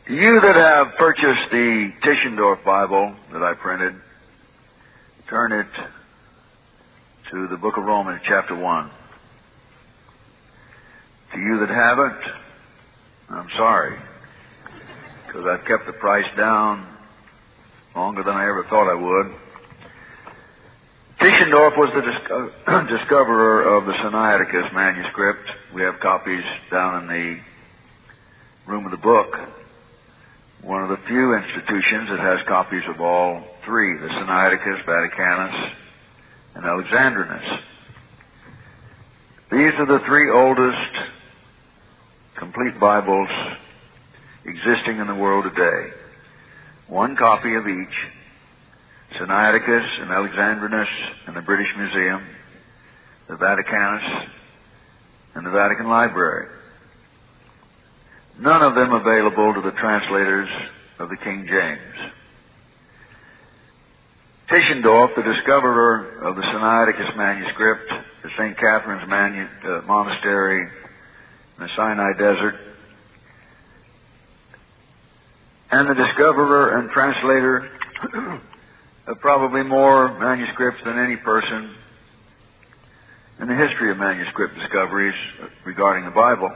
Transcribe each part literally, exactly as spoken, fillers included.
You that have purchased the Tischendorf Bible that I printed, turn it to the book of Romans, chapter one. To you that haven't, I'm sorry, because I've kept the price down longer than I ever thought I would. Tischendorf was the disco- discoverer of the Sinaiticus manuscript. We have copies down in the room of the book. One of the few institutions that has copies of all three, the Sinaiticus, Vaticanus, and Alexandrinus. These are the three oldest complete Bibles existing in the world today. One copy of each, Sinaiticus and Alexandrinus in the British Museum, the Vaticanus, and the Vatican Library. None of them available to the translators of the King James. Tischendorf, the discoverer of the Sinaiticus manuscript, the Saint Catherine's Manu- uh, Monastery in the Sinai Desert, and the discoverer and translator of probably more manuscripts than any person in the history of manuscript discoveries regarding the Bible,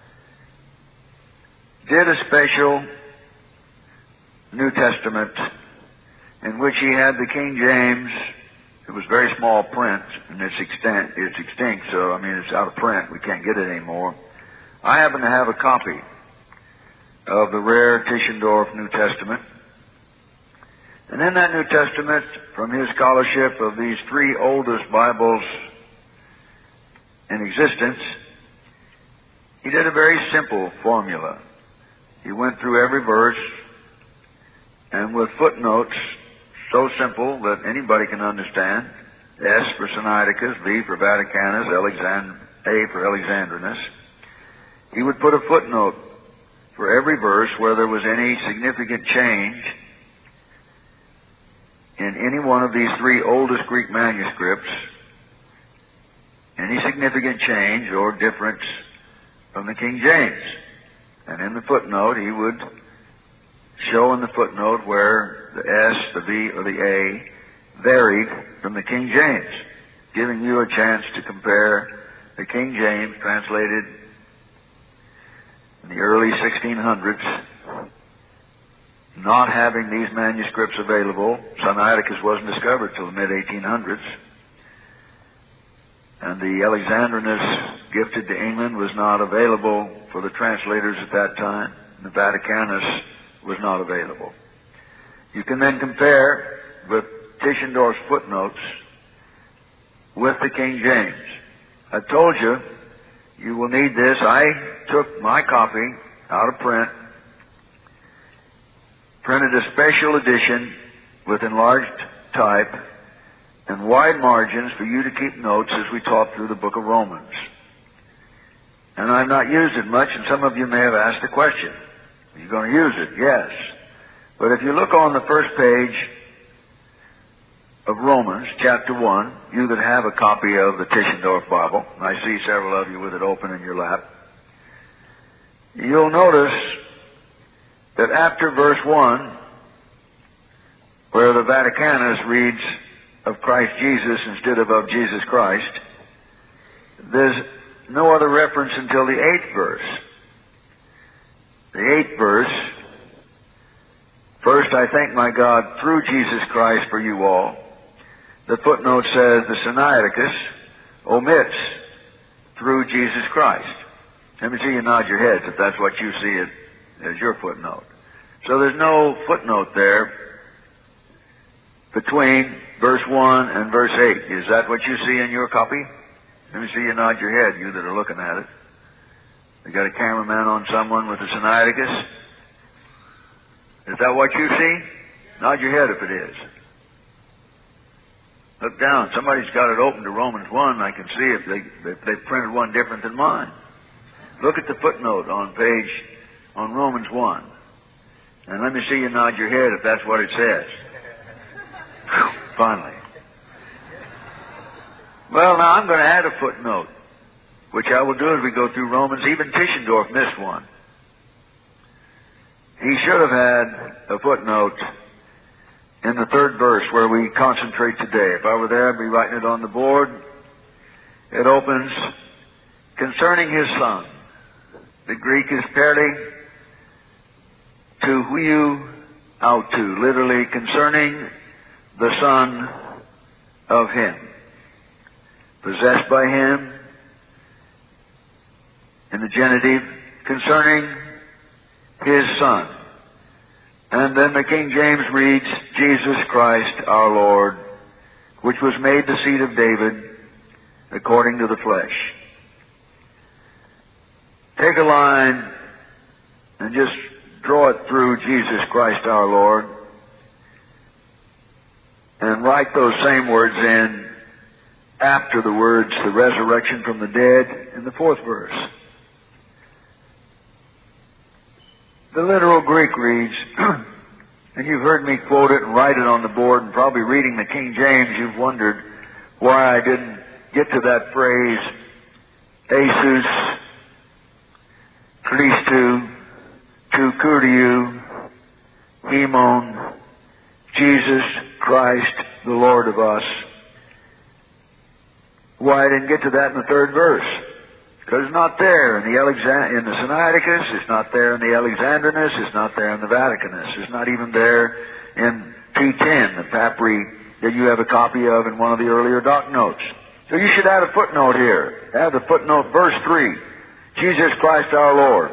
did a special New Testament in which he had the King James. It was very small print, and it's extent, it's extinct, so I mean it's out of print. We can't get it anymore. I happen to have a copy of the rare Tischendorf New Testament. And in that New Testament, from his scholarship of these three oldest Bibles in existence, he did a very simple formula. He went through every verse, and with footnotes so simple that anybody can understand, S for Sinaiticus, V for Vaticanus, Alexand- A for Alexandrinus, he would put a footnote for every verse where there was any significant change in any one of these three oldest Greek manuscripts, any significant change or difference from the King James. And in the footnote, he would show in the footnote where the S, the V, or the A varied from the King James, giving you a chance to compare the King James translated in the early sixteen hundreds, not having these manuscripts available. Sinaiticus wasn't discovered till the mid eighteen hundreds. And the Alexandrinus gifted to England was not available for the translators at that time. The Vaticanus was not available. You can then compare with Tischendorf's footnotes with the King James. I told you, you will need this. I took my copy out of print, printed a special edition with enlarged type and wide margins for you to keep notes as we talk through the book of Romans. And I've not used it much, and some of you may have asked the question, are you going to use it? Yes. But if you look on the first page of Romans, chapter one, you that have a copy of the Tischendorf Bible, I see several of you with it open in your lap, you'll notice that after verse one, where the Vaticanus reads of Christ Jesus instead of of Jesus Christ, there's no other reference until the eighth verse. The eighth verse, first I thank my God through Jesus Christ for you all. The footnote says the Sinaiticus omits through Jesus Christ. Let me see you nod your heads if that's what you see it as your footnote. So there's no footnote there between verse one and verse eight. Is that what you see in your copy? Let me see you nod your head, you that are looking at it. You got a cameraman on someone with a Sinaiticus? Is that what you see? Nod your head if it is. Look down. Somebody's got it open to Romans one. I can see if they, if they printed one different than mine. Look at the footnote on page, on Romans one. And let me see you nod your head if that's what it says. Finally. Well, now I'm going to add a footnote, which I will do as we go through Romans. Even Tischendorf missed one. he should have had a footnote in the third verse where we concentrate today. If I were there, I'd be writing it on the board. It opens, concerning his son. The Greek is peri to huiu autou, literally concerning the son of him, possessed by him, in the genitive, concerning his son. And then the King James reads, Jesus Christ our Lord, which was made the seed of David according to the flesh. Take a line and just draw it through Jesus Christ our Lord and write those same words in after the words, the resurrection from the dead, in the fourth verse. The literal Greek reads, and you've heard me quote it and write it on the board, and probably reading the King James, you've wondered why I didn't get to that phrase, Jesus Christou, tu Kuriou, Hemon, Jesus Christ, the Lord of us. Why I didn't get to that in the third verse? Because it's not there in the, Alexand- in the Sinaiticus, it's not there in the Alexandrinus, it's not there in the Vaticanus, it's not even there in P ten, the papyri that you have a copy of in one of the earlier doc notes. So you should add a footnote here. Add the footnote, verse three. Jesus Christ our Lord.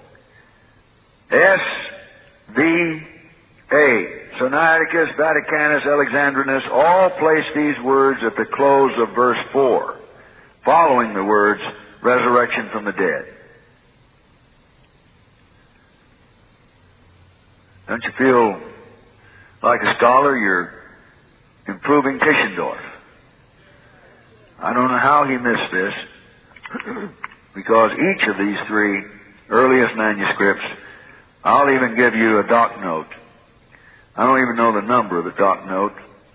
S V A. Sinaiticus, Vaticanus, Alexandrinus all place these words at the close of verse four, following the words, resurrection from the dead. Don't you feel like a scholar? You're improving Tischendorf. I don't know how he missed this, because each of these three earliest manuscripts, I'll even give you a doc note. I don't even know the number of the doc note,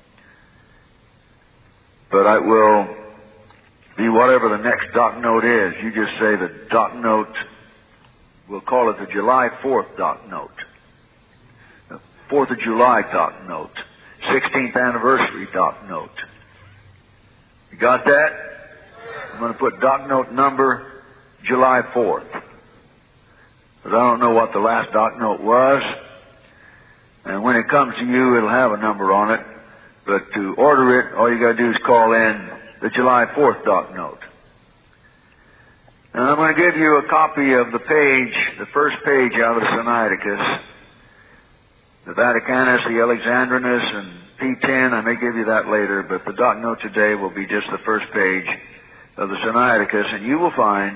but I will be whatever the next doc note is. You just say the doc note, we'll call it the July fourth doc note. The fourth of July doc note. sixteenth anniversary doc note. You got that? I'm going to put doc note number July fourth. Because I don't know what the last doc note was. And when it comes to you, it'll have a number on it. But to order it, all you got to do is call in the July fourth doc note. And I'm going to give you a copy of the page, the first page out of the Sinaiticus, the Vaticanus, the Alexandrinus, and P ten. I may give you that later, but the doc note today will be just the first page of the Sinaiticus, and you will find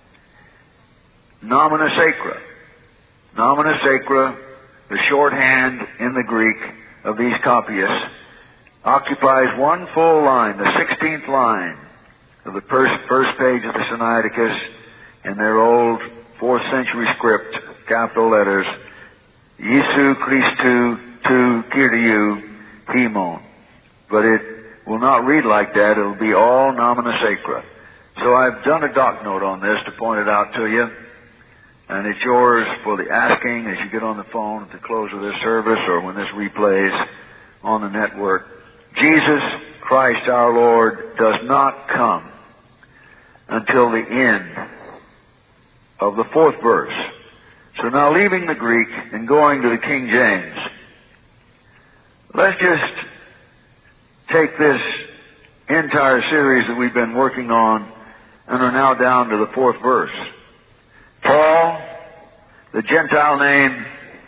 nomina sacra. Nomina sacra, the shorthand in the Greek of these copyists, occupies one full line, the sixteenth line of the first, first page of the Sinaiticus in their old fourth century script, capital letters, Jesu Christou tu Kyriou Hemon. But it will not read like that. It'll be all nomina sacra. So I've done a doc note on this to point it out to you. And it's yours for the asking as you get on the phone at the close of this service or when this replays on the network. Jesus Christ our Lord does not come until the end of the fourth verse. So now leaving the Greek and going to the King James, let's just take this entire series that we've been working on and are now down to the fourth verse. Paul, the Gentile name,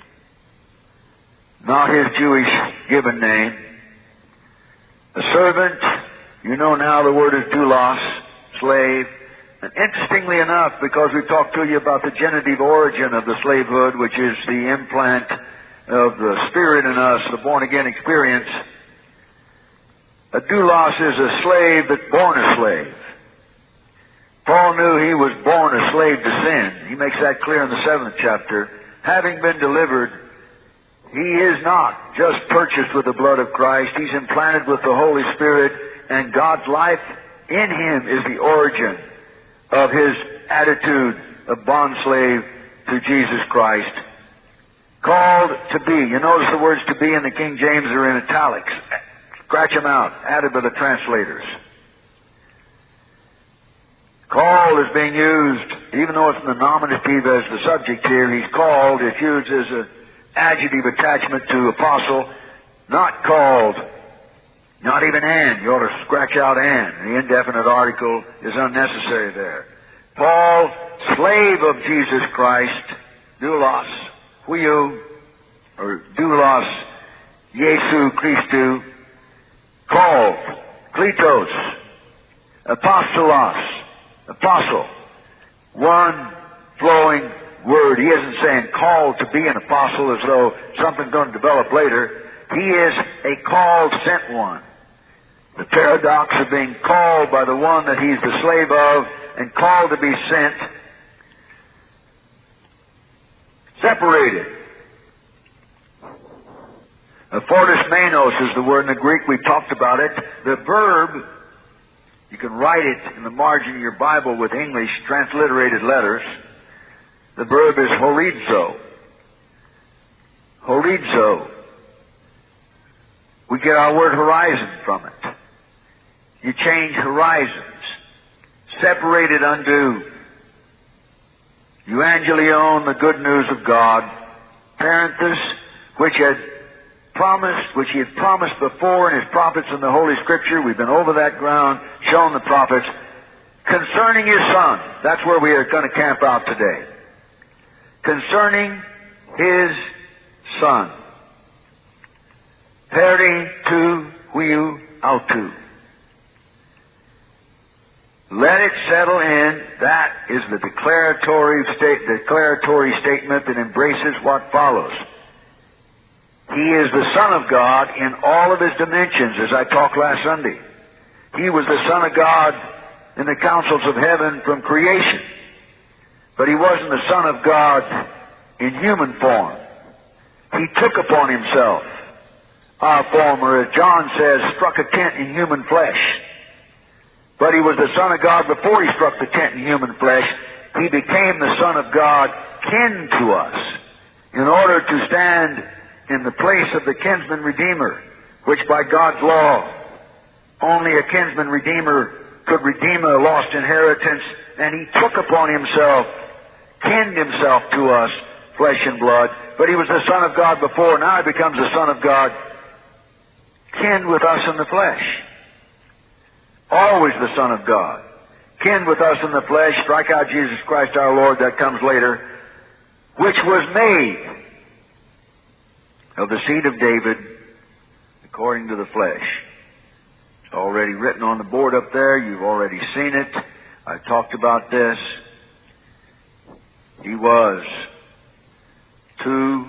not his Jewish given name. A servant, you know now the word is doulos, slave. And interestingly enough, because we talked to you about the genitive origin of the slavehood, which is the implant of the Spirit in us, the born-again experience, a doulos is a slave that's born a slave. Paul knew he was born a slave to sin. He makes that clear in the seventh chapter. Having been delivered, he is not just purchased with the blood of Christ. He's implanted with the Holy Spirit, and God's life in him is the origin of his attitude of bondslave to Jesus Christ. Called to be. You notice the words to be in the King James are in italics. Scratch them out. Added by the translators. Called is being used, even though it's in the nominative as the subject here, he's called. It's used as an adjective attachment to apostle. Not called. Not even and. You ought to scratch out and. The indefinite article is unnecessary there. Paul, slave of Jesus Christ, doulos, huiou, or doulos, Jesu Christou, called, kletos, apostolos, apostle. One flowing word. He isn't saying called to be an apostle as though something's going to develop later. He is a called, sent one. The paradox of being called by the one that he's the slave of and called to be sent. Separated. Fortismenos is the word in the Greek. We talked about it. The verb, you can write it in the margin of your Bible with English transliterated letters. The verb is horizo. Horizo. We get our word horizon from it. You change horizons. Separated unto euangelion, the good news of God. Parenthesis, which had promised, which he had promised before in his prophets in the Holy Scripture. We've been over that ground, shown the prophets. Concerning his Son. That's where we are going to camp out today. Concerning his Son. Peri tu huiou autou. Let it settle in. That is the declaratory, state, declaratory statement that embraces what follows. He is the Son of God in all of his dimensions, as I talked last Sunday. He was the Son of God in the councils of heaven from creation. But he wasn't the Son of God in human form. He took upon himself our form, or as John says, struck a tent in human flesh. But he was the Son of God before he struck the tent in human flesh. He became the Son of God kin to us in order to stand in the place of the kinsman redeemer, which by God's law only a kinsman redeemer could redeem a lost inheritance, and he took upon himself, kinned himself to us, flesh and blood. But he was the Son of God before. Now he becomes the Son of God, kin with us in the flesh. Always the Son of God. Kin with us in the flesh. Strike out Jesus Christ our Lord. That comes later. Which was made of the seed of David according to the flesh. It's already written on the board up there. You've already seen it. I talked about this. He was tu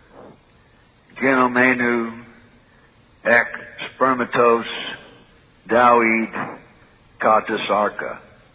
genomenu ek spermatos Dawid katas arka.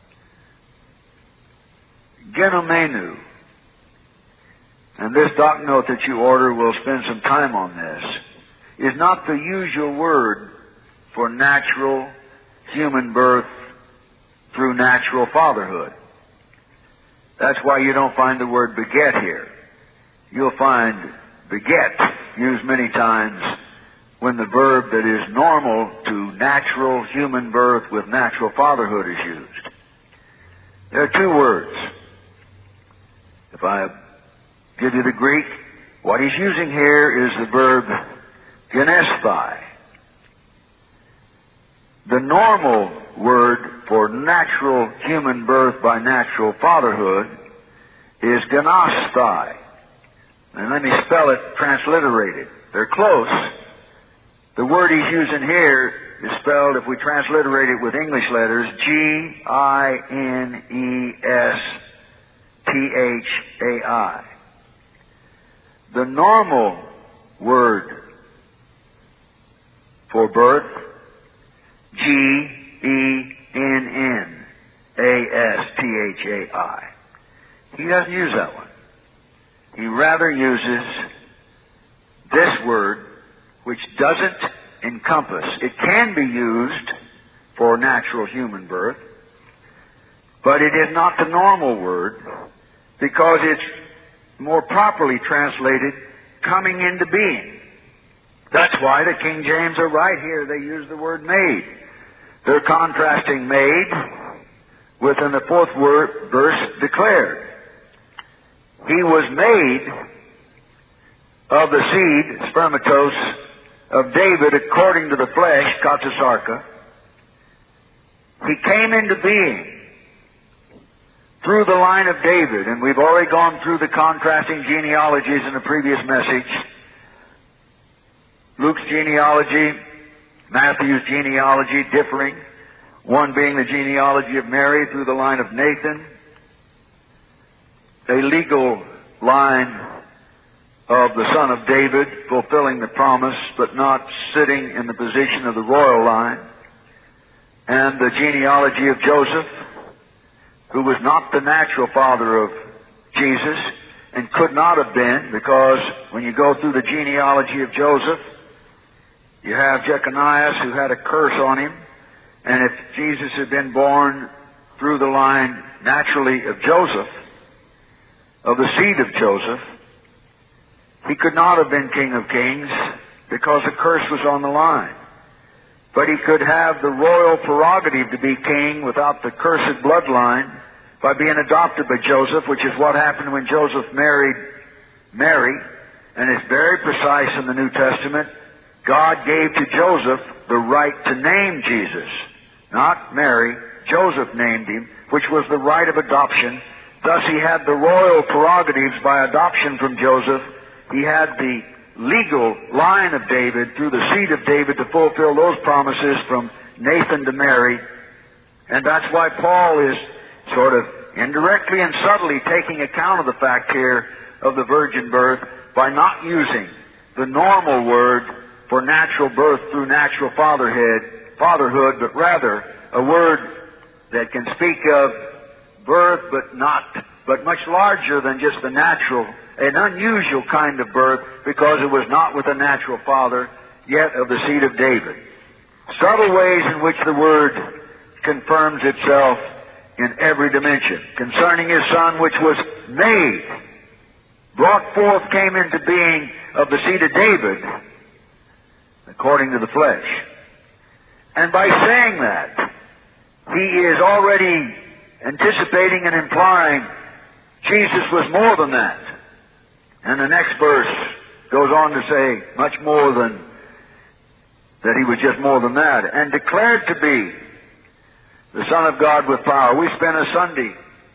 Genomenu. And this doc note that you order, we'll spend some time on this, is not the usual word for natural human birth through natural fatherhood. That's why you don't find the word beget here. You'll find beget used many times when the verb that is normal to natural human birth with natural fatherhood is used. There are two words. If I give you the Greek, what he's using here is the verb genesthai. The normal word for natural human birth by natural fatherhood is genosthai. And let me spell it transliterated. They're close. The word he's using here is spelled, if we transliterate it with English letters, G I N E S T H A I. The normal word for birth, G E N N A S T H A I. He doesn't use that one. He rather uses this word, which doesn't encompass. It can be used for natural human birth, but it is not the normal word, because it's more properly translated coming into being. That's why the King James are right here. They use the word made. They're contrasting made with, in the fourth word, verse, declared. He was made of the seed, spermatos, of David according to the flesh, katasarka. He came into being through the line of David, and we've already gone through the contrasting genealogies in the previous message. Luke's genealogy, Matthew's genealogy differing, one being the genealogy of Mary through the line of Nathan, a legal line of the son of David, fulfilling the promise, but not sitting in the position of the royal line, and the genealogy of Joseph, who was not the natural father of Jesus, and could not have been, because when you go through the genealogy of Joseph, you have Jeconiah, who had a curse on him, and if Jesus had been born through the line naturally of Joseph, of the seed of Joseph, he could not have been King of Kings because a curse was on the line. But he could have the royal prerogative to be king without the cursed bloodline by being adopted by Joseph, which is what happened when Joseph married Mary. And it's very precise in the New Testament. God gave to Joseph the right to name Jesus. Not Mary. Joseph named him, which was the right of adoption. Thus he had the royal prerogatives by adoption from Joseph. He had the legal line of David through the seed of David to fulfill those promises from Nathan to Mary. And that's why Paul is sort of indirectly and subtly taking account of the fact here of the virgin birth by not using the normal word for natural birth through natural fatherhood, fatherhood, but rather a word that can speak of birth but not, but much larger than just the natural, an unusual kind of birth, because it was not with a natural father, yet of the seed of David. Subtle ways in which the word confirms itself in every dimension. Concerning his Son, which was made, brought forth, came into being of the seed of David, according to the flesh. And by saying that, he is already anticipating and implying Jesus was more than that. And the next verse goes on to say much more than that he was just more than that. And declared to be the Son of God with power. We spent a Sunday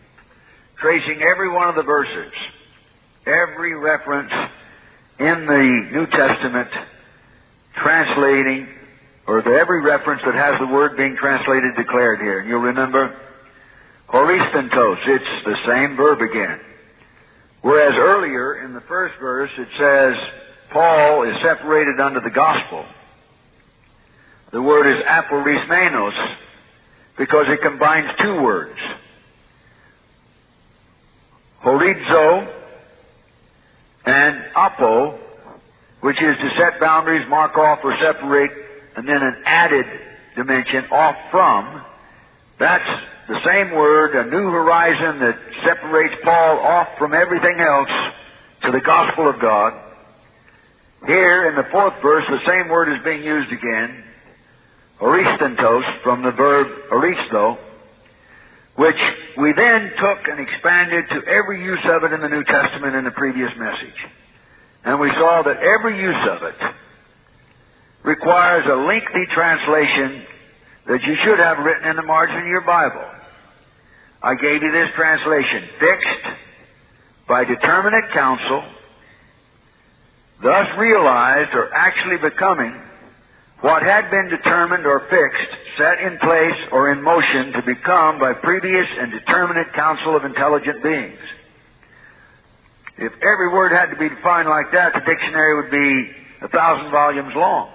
tracing every one of the verses, every reference in the New Testament translating, or the, every reference that has the word being translated declared here. And you'll remember, horistentos, it's the same verb again. Whereas earlier in the first verse it says Paul is separated unto the gospel. The word is aporismenos because it combines two words. Horizo and apo, which is to set boundaries, mark off, or separate, and then an added dimension, off from. That's the same word, a new horizon that separates Paul off from everything else to the gospel of God. Here in the fourth verse, the same word is being used again, oristentos, from the verb oristo, which we then took and expanded to every use of it in the New Testament in the previous message. And we saw that every use of it requires a lengthy translation that you should have written in the margin of your Bible. I gave you this translation: fixed by determinate counsel, thus realized or actually becoming what had been determined or fixed, set in place or in motion to become by previous and determinate counsel of intelligent beings. If every word had to be defined like that, the dictionary would be a thousand volumes long.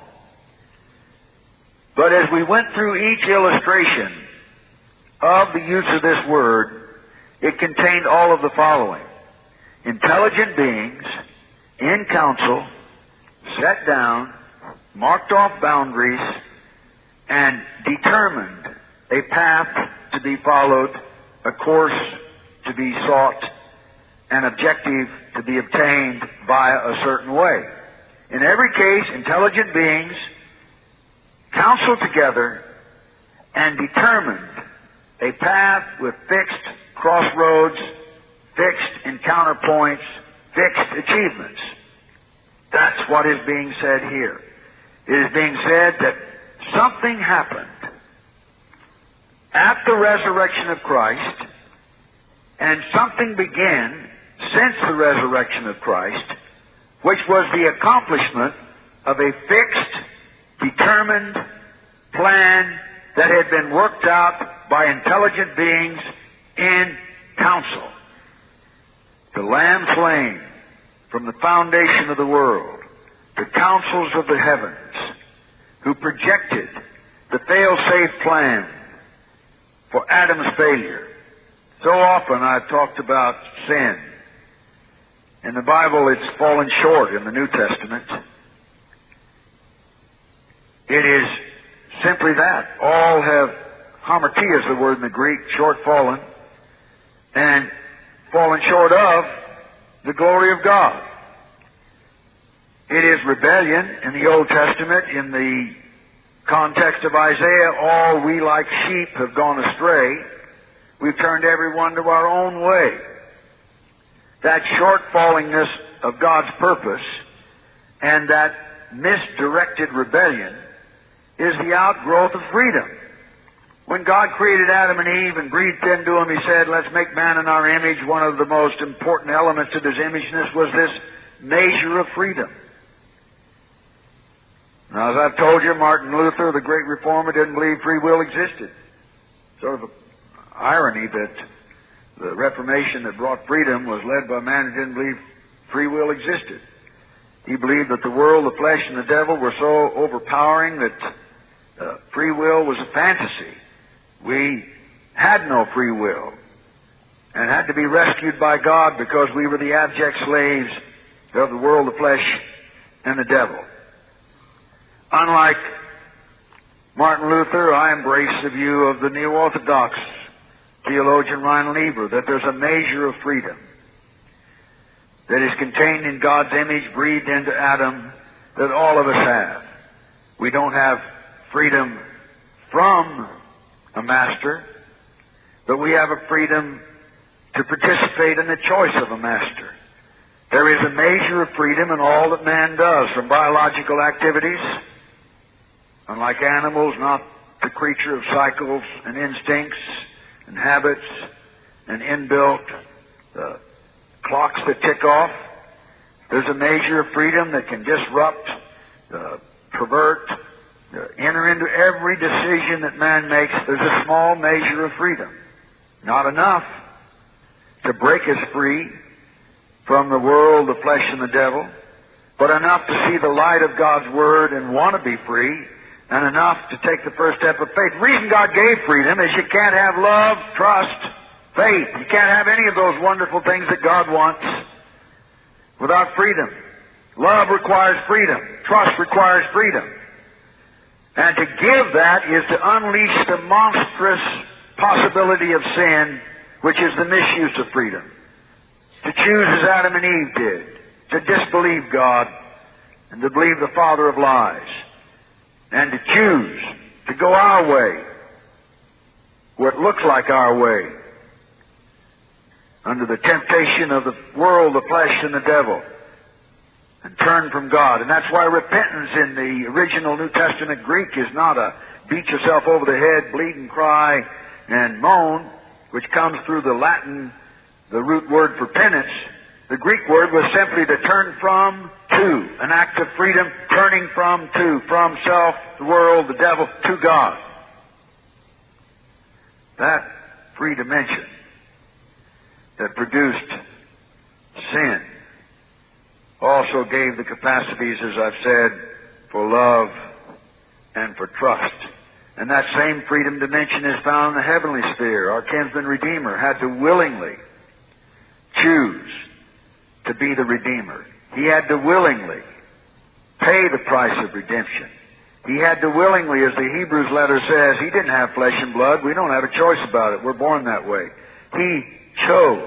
But as we went through each illustration of the use of this word, it contained all of the following: intelligent beings, in counsel, set down, marked off boundaries, and determined a path to be followed, a course to be sought, an objective to be obtained via a certain way. In every case, intelligent beings counseled together and determined a path with fixed crossroads, fixed encounter points, fixed achievements. That's what is being said here. It is being said that something happened at the resurrection of Christ, and something began since the resurrection of Christ, which was the accomplishment of a fixed, determined plan that had been worked out by intelligent beings in council. The Lamb slain from the foundation of the world, the councils of the heavens, who projected the fail-safe plan for Adam's failure. So often I've talked about sin. In the Bible, it's fallen short in the New Testament. It is simply that. All have, hamartia is the word in the Greek, short fallen, and fallen short of the glory of God. It is rebellion in the Old Testament. In the context of Isaiah, all we like sheep have gone astray. We've turned everyone to our own way. That short-fallingness of God's purpose and that misdirected rebellion is the outgrowth of freedom. When God created Adam and Eve and breathed into them, He said, let's make man in our image. One of the most important elements of His imageness was this measure of freedom. Now, as I've told you, Martin Luther, the great reformer, didn't believe free will existed. Sort of an irony that the Reformation that brought freedom was led by a man who didn't believe free will existed. He believed that the world, the flesh, and the devil were so overpowering that uh, free will was a fantasy. We had no free will and had to be rescued by God because we were the abject slaves of the world, the flesh, and the devil. Unlike Martin Luther, I embrace the view of the neo-orthodox theologian Ryan Lieber that there's a measure of freedom that is contained in God's image, breathed into Adam, that all of us have. We don't have freedom from a master, but we have a freedom to participate in the choice of a master. There is a measure of freedom in all that man does, from biological activities. Unlike animals, not the creature of cycles and instincts and habits and inbuilt uh, clocks that tick off. There's a measure of freedom that can disrupt, uh, pervert, uh, enter into every decision that man makes. There's a small measure of freedom. Not enough to break us free from the world, the flesh, and the devil, but enough to see the light of God's Word and want to be free, and enough to take the first step of faith. The reason God gave freedom is you can't have love, trust, faith. You can't have any of those wonderful things that God wants without freedom. Love requires freedom. Trust requires freedom. And to give that is to unleash the monstrous possibility of sin, which is the misuse of freedom. To choose as Adam and Eve did, to disbelieve God and to believe the father of lies, and to choose to go our way, what looks like our way, under the temptation of the world, the flesh, and the devil, and turn from God. And that's why repentance in the original New Testament Greek is not a beat yourself over the head, bleed and cry and moan, which comes through the Latin, the root word for penance. The Greek word was simply to turn from to, an act of freedom, turning from to, from self, the world, the devil, to God. That free dimension that produced sin also gave the capacities, as I've said, for love and for trust. And that same freedom dimension is found in the heavenly sphere. Our kinsman Redeemer had to willingly choose to be the Redeemer. He had to willingly pay the price of redemption. He had to willingly, as the Hebrews letter says, he didn't have flesh and blood. We don't have a choice about it. We're born that way. He chose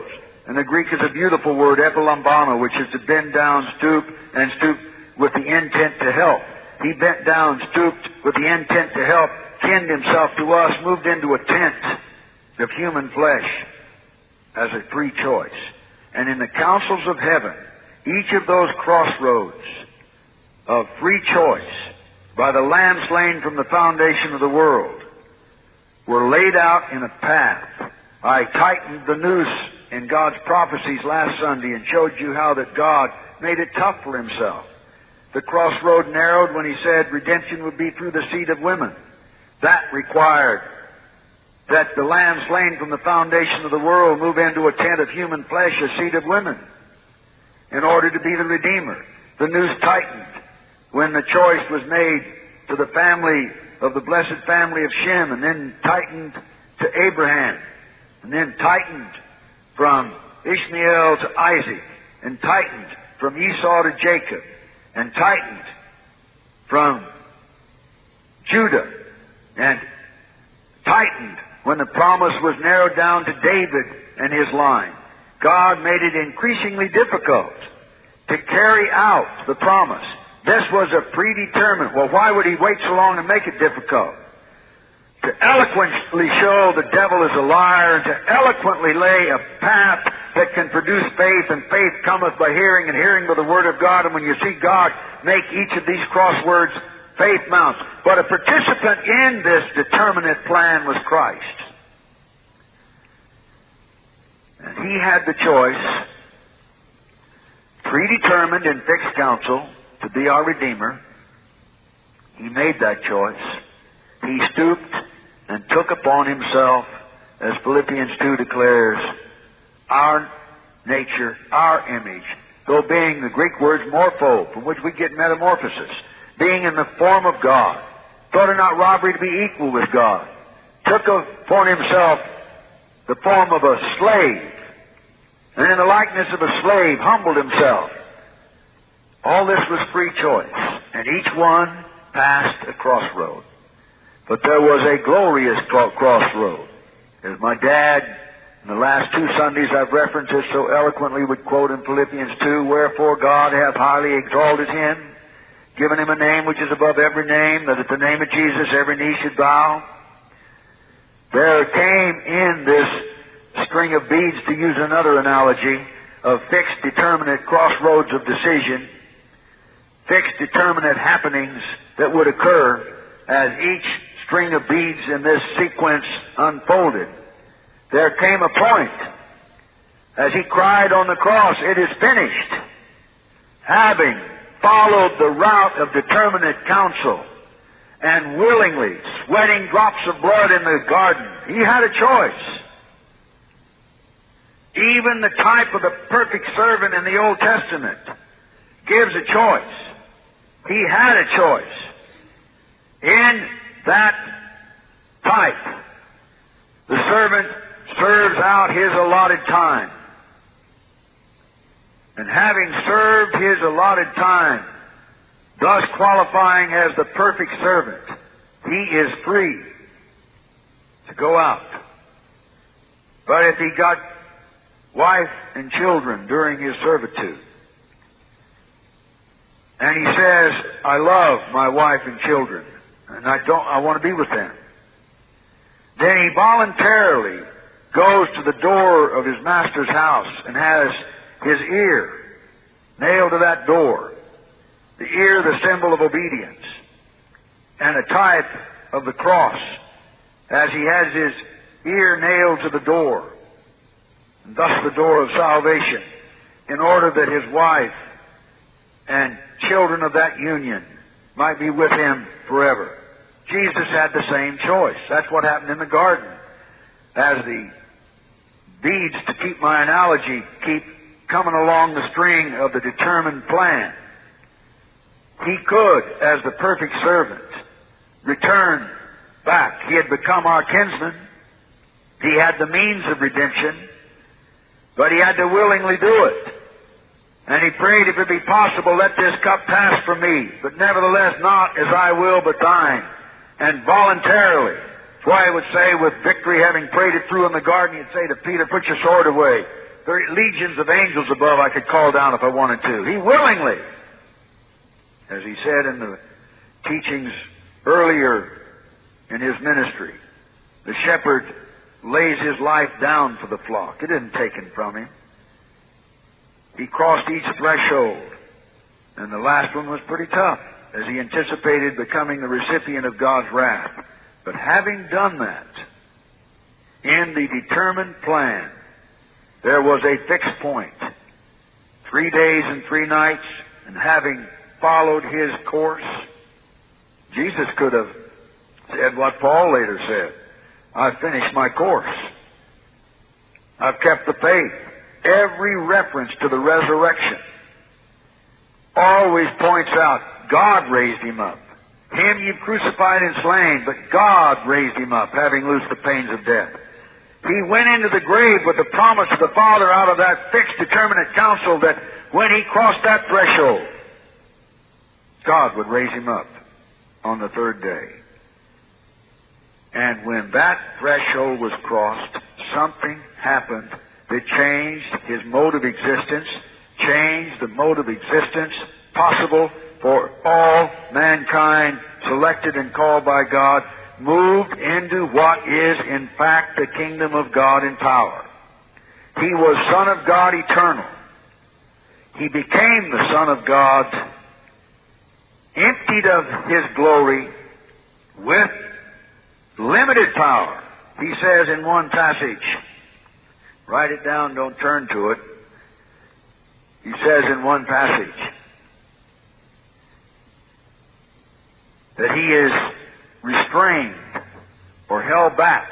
And the Greek is a beautiful word, epilambano, which is to bend down, stoop, and stoop with the intent to help. He bent down, stooped with the intent to help, kinned himself to us, moved into a tent of human flesh as a free choice. And in the councils of heaven, each of those crossroads of free choice by the Lamb slain from the foundation of the world were laid out in a path. I tightened the noose in God's prophecies last Sunday and showed you how that God made it tough for Himself. The crossroad narrowed when He said redemption would be through the seed of women. That required that the Lamb slain from the foundation of the world move into a tent of human flesh, a seed of women, in order to be the Redeemer. The noose tightened when the choice was made to the family of the blessed family of Shem, and then tightened to Abraham, and then tightened from Ishmael to Isaac, and tightened from Esau to Jacob, and tightened from Judah, and tightened when the promise was narrowed down to David and his line. God made it increasingly difficult to carry out the promise. This was a predetermined. Well, why would He wait so long to make it difficult? To eloquently show the devil is a liar, and to eloquently lay a path that can produce faith, and faith cometh by hearing, and hearing by the Word of God. And when you see God make each of these crosswords, faith mounts. But a participant in this determinate plan was Christ. And He had the choice, predetermined in fixed counsel, to be our Redeemer. He made that choice. He stooped and took upon Himself, as Philippians two declares, our nature, our image, though being the Greek words morpho, from which we get metamorphosis, being in the form of God, thought it not robbery to be equal with God, took upon Himself the form of a slave, and in the likeness of a slave humbled Himself. All this was free choice, and each one passed a crossroad. But there was a glorious crossroad. As my dad, in the last two Sundays I've referenced this so eloquently, would quote in Philippians two, wherefore God hath highly exalted Him, given Him a name which is above every name, that at the name of Jesus every knee should bow. There came in this string of beads, to use another analogy, of fixed, determinate crossroads of decision, fixed, determinate happenings that would occur as each string of beads in this sequence unfolded. There came a point, as He cried on the cross, it is finished, having followed the route of determinate counsel and willingly sweating drops of blood in the garden. He had a choice. Even the type of the perfect servant in the Old Testament gives a choice. He had a choice. In that type, the servant serves out his allotted time. And having served his allotted time, thus qualifying as the perfect servant, he is free to go out. But if he got wife and children during his servitude, and he says, I love my wife and children, and I don't, I want to be with them, then he voluntarily goes to the door of his master's house and has his ear nailed to that door. The ear, the symbol of obedience, and a type of the cross, as he has his ear nailed to the door, and thus the door of salvation, in order that his wife and children of that union might be with him forever. Jesus had the same choice. That's what happened in the garden. As the beads, to keep my analogy, keep coming along the string of the determined plan, he could, as the perfect servant, return back. He had become our kinsman. He had the means of redemption, but he had to willingly do it. And he prayed, if it be possible, let this cup pass from me, but nevertheless not as I will, but thine. And voluntarily. That's why he would say, with victory, having prayed it through in the garden, he'd say to Peter, put your sword away. there are legions of angels above I could call down if I wanted to. He willingly, as he said in the teachings earlier in his ministry, the shepherd lays his life down for the flock. It isn't taken from him. He crossed each threshold, and the last one was pretty tough, as he anticipated becoming the recipient of God's wrath. But having done that, in the determined plan, there was a fixed point. Three days and three nights, and having followed his course, Jesus could have said what Paul later said, I've finished my course. I've kept the faith. Every reference to the resurrection always points out God raised him up. Him you've crucified and slain, but God raised him up, having loosed the pains of death. He went into the grave with the promise of the Father out of that fixed, determinate counsel that when he crossed that threshold, God would raise him up on the third day. And when that threshold was crossed, something happened that changed his mode of existence, changed the mode of existence possible for all mankind, selected and called by God, moved into what is in fact the kingdom of God in power. He was Son of God eternal. He became the Son of God, emptied of his glory, with limited power. He says in one passage, write it down, don't turn to it. He says in one passage that he is restrained or held back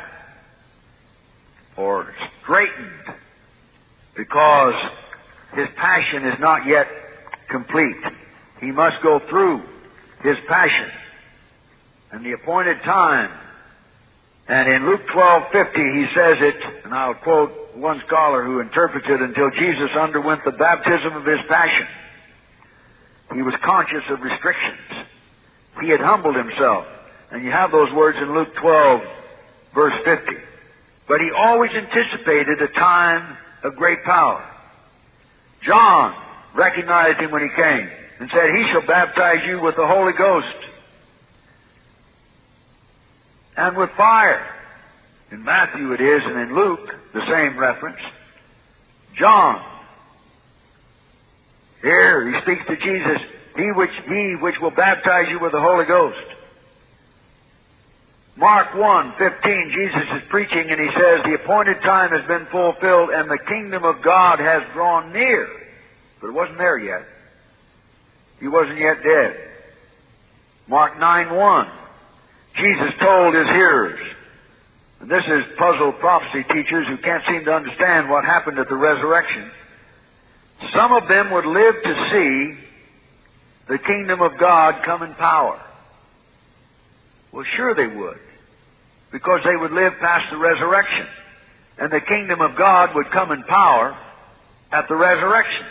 or straightened because his passion is not yet complete. He must go through his passion and the appointed time. And in Luke twelve fifty he says it, and I'll quote one scholar who interprets it, until Jesus underwent the baptism of his passion, he was conscious of restrictions. He had humbled himself. And you have those words in Luke twelve, verse fifty. But he always anticipated a time of great power. John recognized him when he came and said, he shall baptize you with the Holy Ghost and with fire. In Matthew it is, and in Luke, the same reference. John, here he speaks to Jesus, he which, he which will baptize you with the Holy Ghost. Mark one fifteen, Jesus is preaching and he says, the appointed time has been fulfilled and the kingdom of God has drawn near. But it wasn't there yet. He wasn't yet dead. Mark nine one, Jesus told his hearers, and this is puzzled prophecy teachers who can't seem to understand what happened at the resurrection. Some of them would live to see the kingdom of God come in power. Well, sure they would, because they would live past the resurrection, and the kingdom of God would come in power at the resurrection.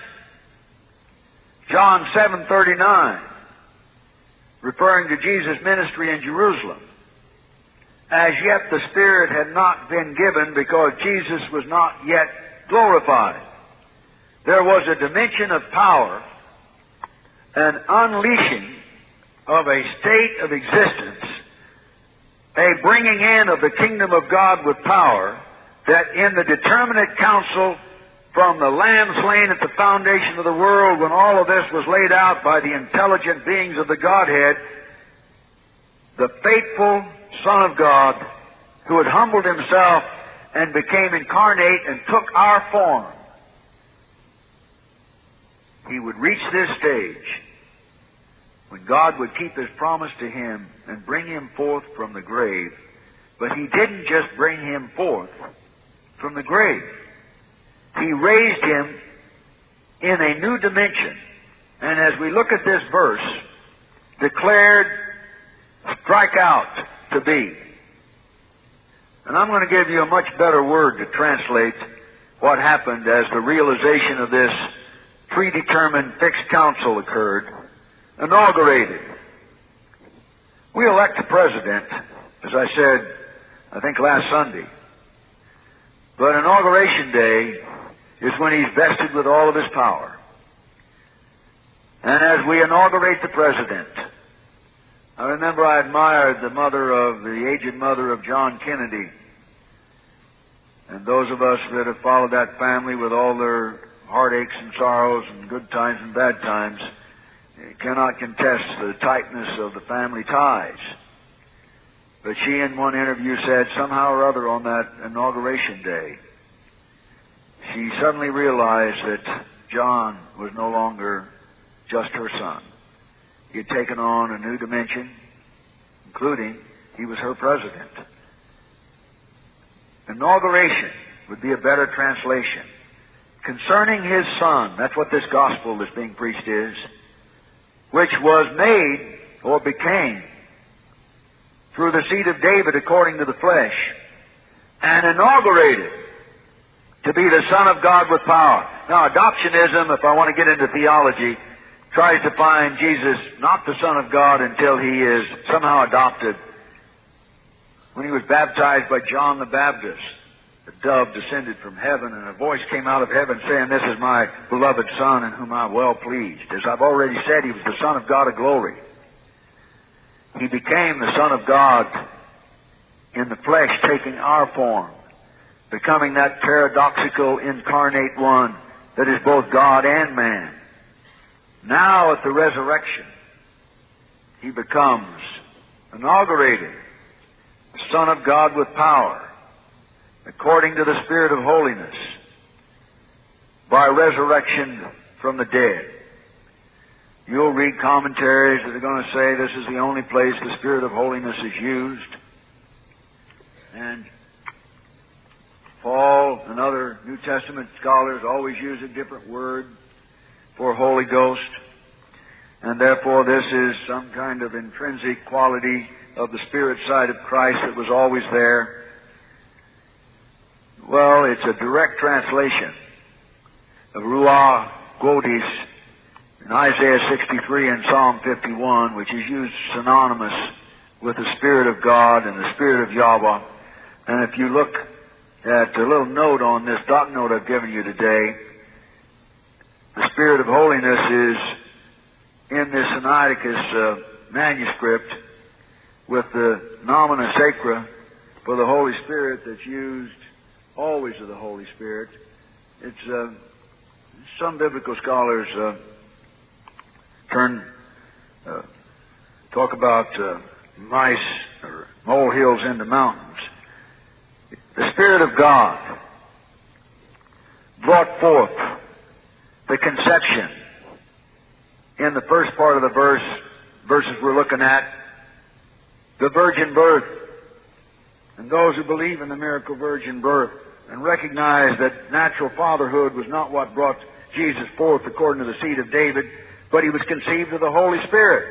John seven thirty-nine, referring to Jesus' ministry in Jerusalem. As yet the Spirit had not been given because Jesus was not yet glorified. There was a dimension of power, an unleashing of a state of existence, a bringing in of the kingdom of God with power, that in the determinate counsel from the Lamb slain at the foundation of the world, when all of this was laid out by the intelligent beings of the Godhead, the faithful Son of God, who had humbled himself and became incarnate and took our form, he would reach this stage when God would keep his promise to him and bring him forth from the grave. But he didn't just bring him forth from the grave. He raised him in a new dimension. And as we look at this verse, declared, strike out to be. And I'm going to give you a much better word to translate what happened as the realization of this predetermined fixed counsel occurred. Inaugurated. We elect a president, as I said, I think last Sunday. But Inauguration Day is when He's vested with all of His power. And as we inaugurate the President, I remember I admired the mother of, the aged mother of John Kennedy. And those of us that have followed that family with all their heartaches and sorrows and good times and bad times cannot contest the tightness of the family ties. But she in one interview said somehow or other on that inauguration day, she suddenly realized that John was no longer just her son. He had taken on a new dimension, including he was her president. Inauguration would be a better translation. Concerning His Son, that's what this gospel that's being preached is, which was made or became through the seed of David according to the flesh, and inaugurated to be the Son of God with power. Now, adoptionism, if I want to get into theology, tries to find Jesus not the Son of God until He is somehow adopted. When He was baptized by John the Baptist, the dove descended from heaven, and a voice came out of heaven saying, "This is my beloved Son in whom I'm well pleased." As I've already said, He was the Son of God of glory. He became the Son of God in the flesh, taking our form, becoming that paradoxical incarnate one that is both God and man. Now at the resurrection, He becomes inaugurated, the Son of God with power, according to the Spirit of holiness, by resurrection from the dead. You'll read commentaries that are going to say this is the only place the Spirit of holiness is used. And Paul and other New Testament scholars always use a different word for Holy Ghost. And therefore this is some kind of intrinsic quality of the Spirit side of Christ that was always there. Well, it's a direct translation of Ruach Godis in Isaiah sixty-three and Psalm fifty-one, which is used synonymous with the Spirit of God and the Spirit of Yahweh. And if you look at a little note on this dot note I've given you today, the Spirit of holiness is in this Sinaiticus uh, manuscript with the nomina sacra for the Holy Spirit that's used always of the Holy Spirit. It's uh, some biblical scholars uh, turn uh, talk about uh, mice or molehills into mountains. The Spirit of God brought forth the conception in the first part of the verse, verses we're looking at, the virgin birth. And those who believe in the miracle virgin birth and recognize that natural fatherhood was not what brought Jesus forth according to the seed of David, but He was conceived of the Holy Spirit.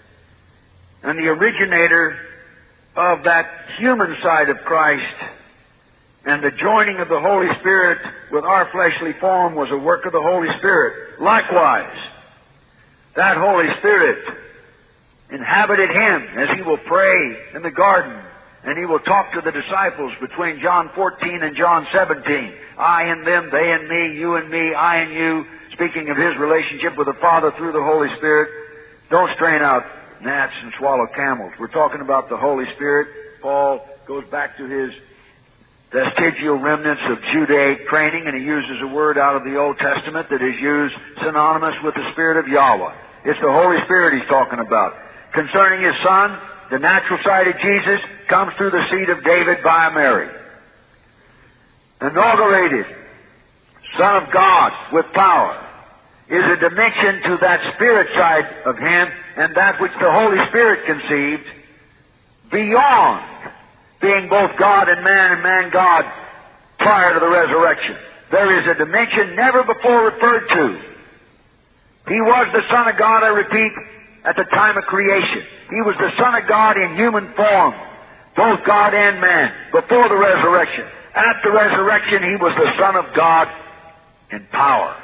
And the originator of that human side of Christ and the joining of the Holy Spirit with our fleshly form was a work of the Holy Spirit. Likewise, that Holy Spirit inhabited Him as He will pray in the garden, and He will talk to the disciples between John fourteen and John seventeen. I and them, they and me, you and me, I and you, speaking of His relationship with the Father through the Holy Spirit. Don't strain out gnats and swallow camels. We're talking about the Holy Spirit. Paul goes back to his vestigial remnants of Judaic training, and he uses a word out of the Old Testament that is used synonymous with the Spirit of Yahweh. It's the Holy Spirit he's talking about. Concerning His Son, the natural side of Jesus comes through the seed of David by Mary. Inaugurated Son of God with power is a dimension to that Spirit side of Him, and that which the Holy Spirit conceived beyond being both God and man and man God prior to the resurrection. There is a dimension never before referred to. He was the Son of God, I repeat, at the time of creation. He was the Son of God in human form, both God and man, before the resurrection. At the resurrection, He was the Son of God in power.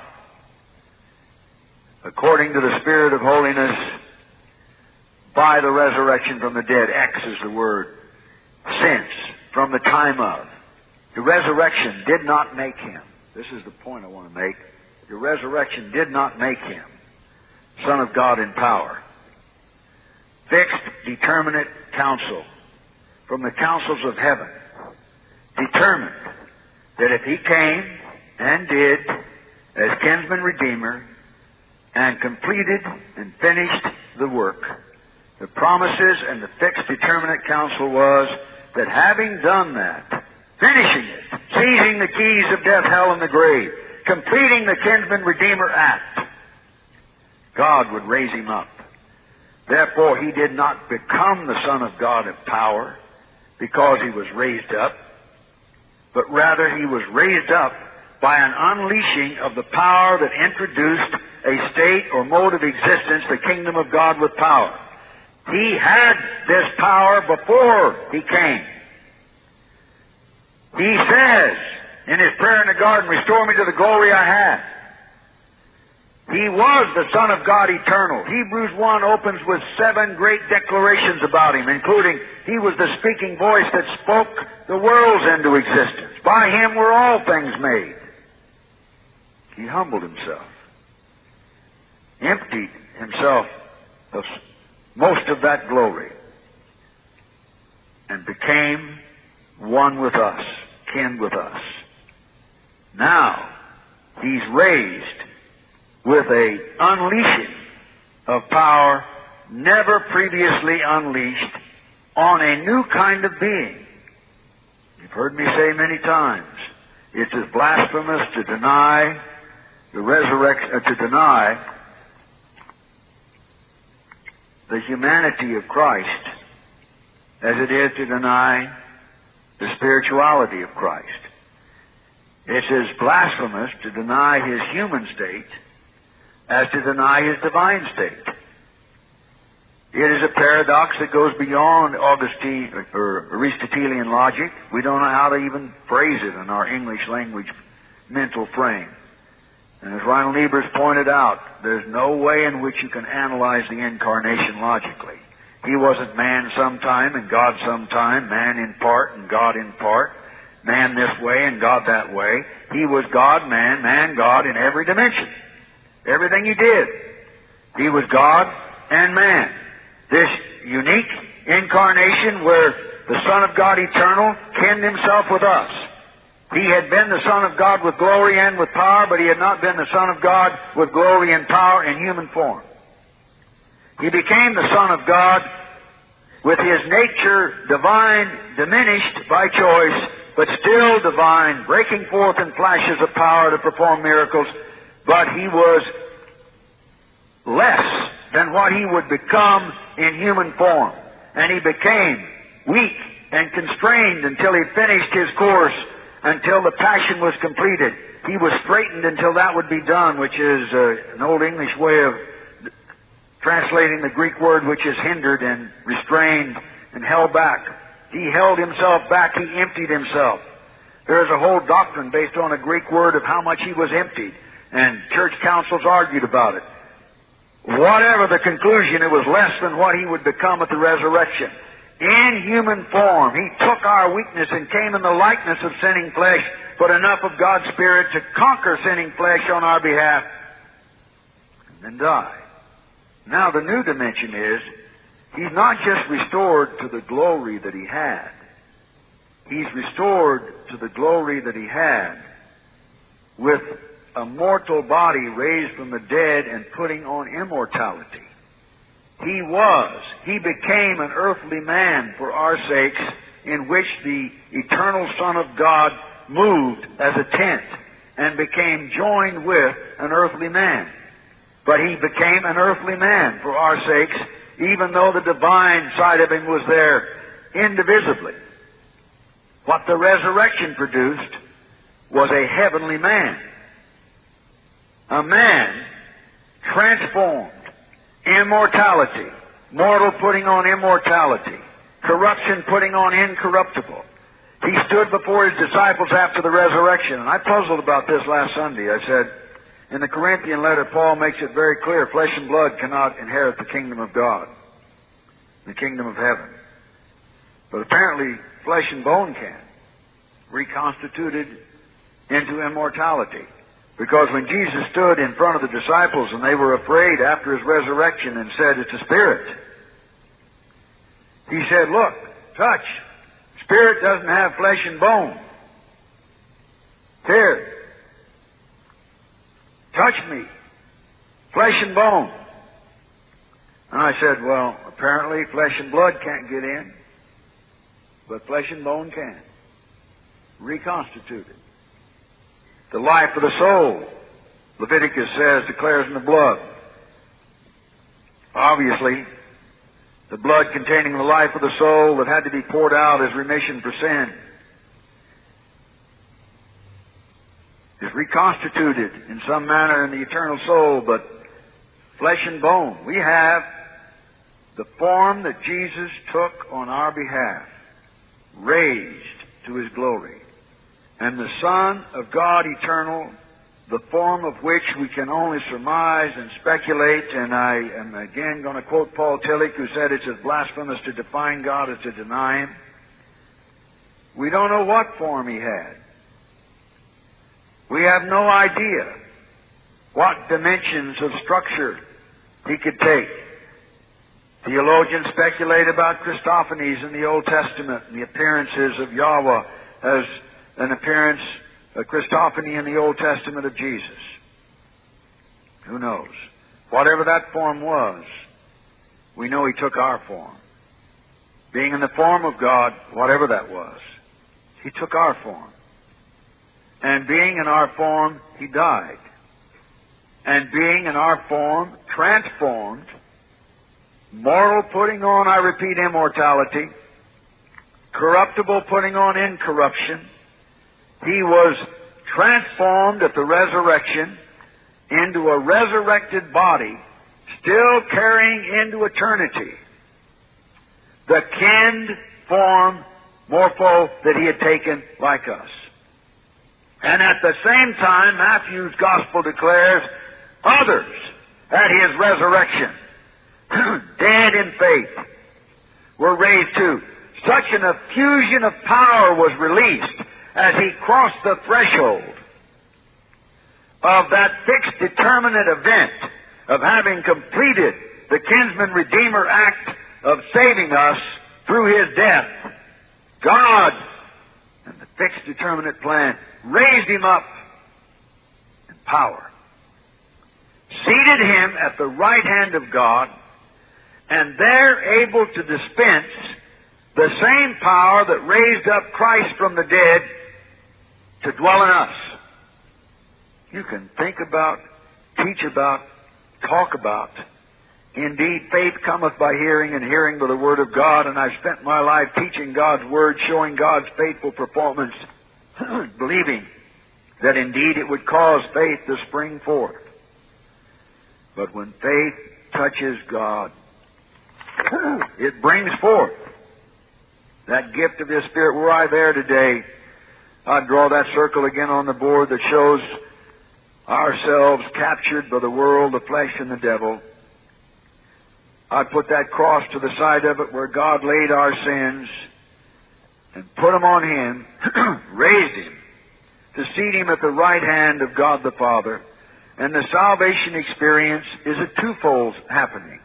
According to the Spirit of holiness, by the resurrection from the dead. X is the word. Since, from the time of. The resurrection did not make Him. this is the point I want to make. The resurrection did not make him Son of God in power. Fixed, determinate counsel from the councils of heaven determined that if he came and did as kinsman redeemer and completed and finished the work, the promises and the fixed determinate counsel was that having done that, finishing it, seizing the keys of death, hell, and the grave, completing the kinsman redeemer act, God would raise him up. Therefore, he did not become the Son of God in power because he was raised up, but rather he was raised up by an unleashing of the power that introduced a state or mode of existence, the kingdom of God with power. He had this power before he came. He says in his prayer in the garden, "Restore me to the glory I had." He was the Son of God eternal. Hebrews one opens with seven great declarations about him, including he was the speaking voice that spoke the worlds into existence. By him were all things made. He humbled himself, emptied himself of most of that glory, and became one with us, kin with us. Now, he's raised with a unleashing of power never previously unleashed on a new kind of being. You've heard me say many times, it's as blasphemous to deny the resurrection, uh, to deny the humanity of Christ as it is to deny the spirituality of Christ. It's as blasphemous to deny his human state as to deny his divine state. It is a paradox that goes beyond Augustine or Aristotelian logic. We don't know how to even phrase it in our English language mental frame. And as Reinhold Niebuhr pointed out, there's no way in which you can analyze the incarnation logically. He wasn't man sometime and God sometime, man in part and God in part, man this way and God that way. He was God, man, man, God in every dimension. Everything he did, he was God and man. This unique incarnation where the Son of God eternal kinned himself with us. He had been the Son of God with glory and with power, but he had not been the Son of God with glory and power in human form. He became the Son of God with his nature divine, diminished by choice, but still divine, breaking forth in flashes of power to perform miracles. But he was less than what he would become in human form. And he became weak and constrained until he finished his course, until the passion was completed. He was straightened until that would be done, which is uh, an old English way of translating the Greek word which is hindered and restrained and held back. He held himself back. He emptied himself. There is a whole doctrine based on a Greek word of how much he was emptied, and church councils argued about it. Whatever the conclusion, it was less than what he would become at the resurrection. In human form, he took our weakness and came in the likeness of sinning flesh, but enough of God's Spirit to conquer sinning flesh on our behalf, and then die. Now the new dimension is, he's not just restored to the glory that he had. He's restored to the glory that he had with a mortal body raised from the dead and putting on immortality. He was, he became an earthly man for our sakes, in which the eternal Son of God moved as a tent and became joined with an earthly man. But he became an earthly man for our sakes, even though the divine side of him was there indivisibly. What the resurrection produced was a heavenly man. A man transformed. Immortality. Mortal putting on immortality. Corruption putting on incorruptible. He stood before his disciples after the resurrection. And I puzzled about this last Sunday. I said, in the Corinthian letter, Paul makes it very clear, flesh and blood cannot inherit the kingdom of God, the kingdom of heaven. But apparently, flesh and bone can. Reconstituted into immortality. Because when Jesus stood in front of the disciples and they were afraid after His resurrection and said, "It's a spirit," He said, "Look, touch. Spirit doesn't have flesh and bone. Here. Touch me. Flesh and bone." And I said, "Well, apparently flesh and blood can't get in, but flesh and bone can. Reconstituted. The life of the soul," Leviticus says, declares in the blood. Obviously, the blood containing the life of the soul that had to be poured out as remission for sin is reconstituted in some manner in the eternal soul, but flesh and bone. We have the form that Jesus took on our behalf, raised to His glory. And the Son of God eternal, the form of which we can only surmise and speculate, and I am again going to quote Paul Tillich, who said it's as blasphemous to define God as to deny Him. We don't know what form He had. We have no idea what dimensions of structure He could take. Theologians speculate about Christophanies in the Old Testament and the appearances of Yahweh as an appearance, a Christophany in the Old Testament of Jesus. Who knows? Whatever that form was, we know He took our form. Being in the form of God, whatever that was, He took our form. And being in our form, He died. And being in our form, transformed, mortal putting on, I repeat, immortality, corruptible putting on incorruption, He was transformed at the resurrection into a resurrected body, still carrying into eternity the kinned form, morpho, that He had taken like us. And at the same time, Matthew's Gospel declares, others at His resurrection, dead in faith, were raised too. Such an effusion of power was released as He crossed the threshold of that fixed, determinate event of having completed the kinsman redeemer act of saving us through His death. God, in the fixed, determinate plan, raised Him up in power, seated Him at the right hand of God, and there able to dispense the same power that raised up Christ from the dead to dwell in us. You can think about, teach about, talk about. Indeed, faith cometh by hearing, and hearing by the Word of God, and I've spent my life teaching God's Word, showing God's faithful performance, believing that indeed it would cause faith to spring forth. But when faith touches God, it brings forth that gift of His Spirit. Were I there today, I'd draw that circle again on the board that shows ourselves captured by the world, the flesh, and the devil. I'd put that cross to the side of it where God laid our sins and put them on Him, raised Him, to seat Him at the right hand of God the Father. And the salvation experience is a twofold happening.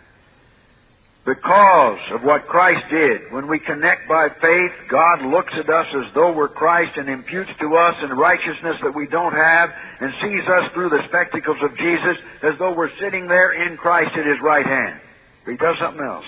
Because of what Christ did, when we connect by faith, God looks at us as though we're Christ and imputes to us a righteousness that we don't have, and sees us through the spectacles of Jesus as though we're sitting there in Christ at His right hand. But He does something else.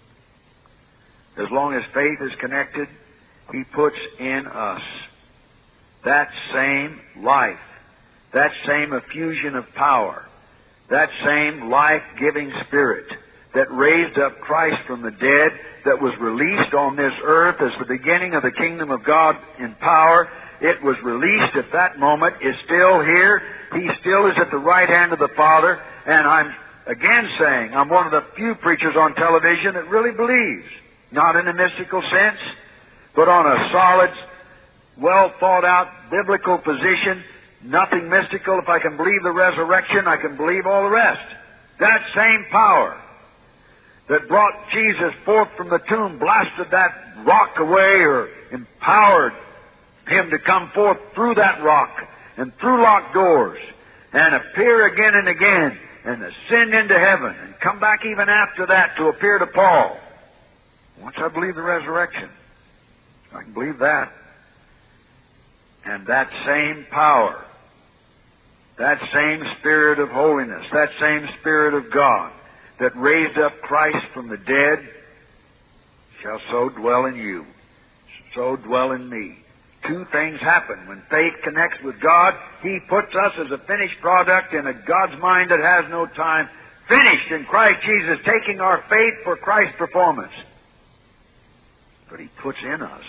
As long as faith is connected, He puts in us that same life, that same effusion of power, that same life-giving Spirit that raised up Christ from the dead, that was released on this earth as the beginning of the kingdom of God in power. It was released at that moment, is still here. He still is at the right hand of the Father. And I'm again saying, I'm one of the few preachers on television that really believes, not in a mystical sense, but on a solid, well thought out biblical position. Nothing mystical. If I can believe the resurrection, I can believe all the rest. That same power that brought Jesus forth from the tomb, blasted that rock away, or empowered Him to come forth through that rock and through locked doors and appear again and again and ascend into heaven and come back even after that to appear to Paul. Once I believe the resurrection, I can believe that. And that same power, that same Spirit of holiness, that same Spirit of God that raised up Christ from the dead shall so dwell in you, so dwell in me. Two things happen. When faith connects with God, He puts us as a finished product in a God's mind that has no time, finished in Christ Jesus, taking our faith for Christ's performance. But He puts in us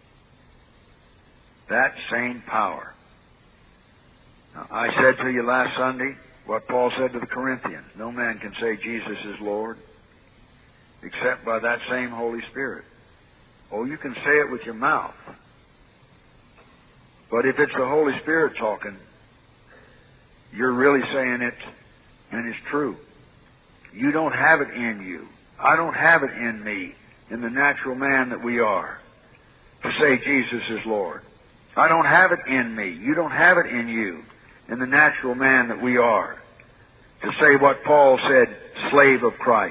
that same power. Now, I said to you last Sunday what Paul said to the Corinthians. No man can say Jesus is Lord except by that same Holy Spirit. Oh, you can say it with your mouth. But if it's the Holy Spirit talking, you're really saying it, and it's true. You don't have it in you. I don't have it in me, in the natural man that we are, to say Jesus is Lord. I don't have it in me. You don't have it in you, in the natural man that we are, to say what Paul said, slave of Christ.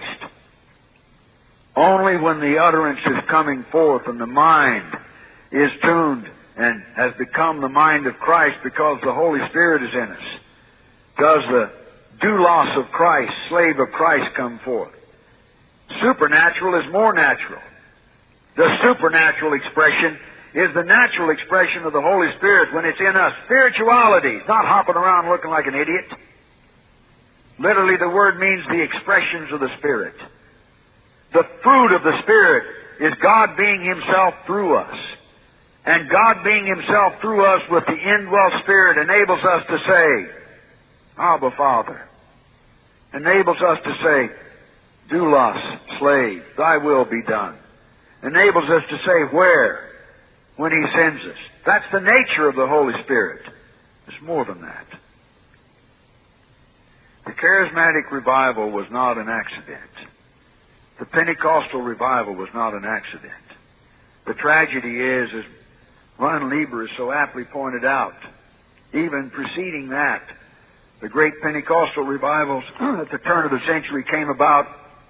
Only when the utterance is coming forth and the mind is tuned and has become the mind of Christ because the Holy Spirit is in us, does the doulos of Christ, slave of Christ, come forth. Supernatural is more natural. The supernatural expression is the natural expression of the Holy Spirit when it's in us. Spirituality, not hopping around looking like an idiot. Literally, the word means the expressions of the Spirit. The fruit of the Spirit is God being Himself through us. And God being Himself through us with the indwelt Spirit enables us to say, Abba, Father. Enables us to say, doulos, slave, Thy will be done. Enables us to say where when He sends us. That's the nature of the Holy Spirit. It's more than that. The charismatic revival was not an accident. The Pentecostal revival was not an accident. The tragedy is, as Ron Lieber has so aptly pointed out, even preceding that, the great Pentecostal revivals at the turn of the century came about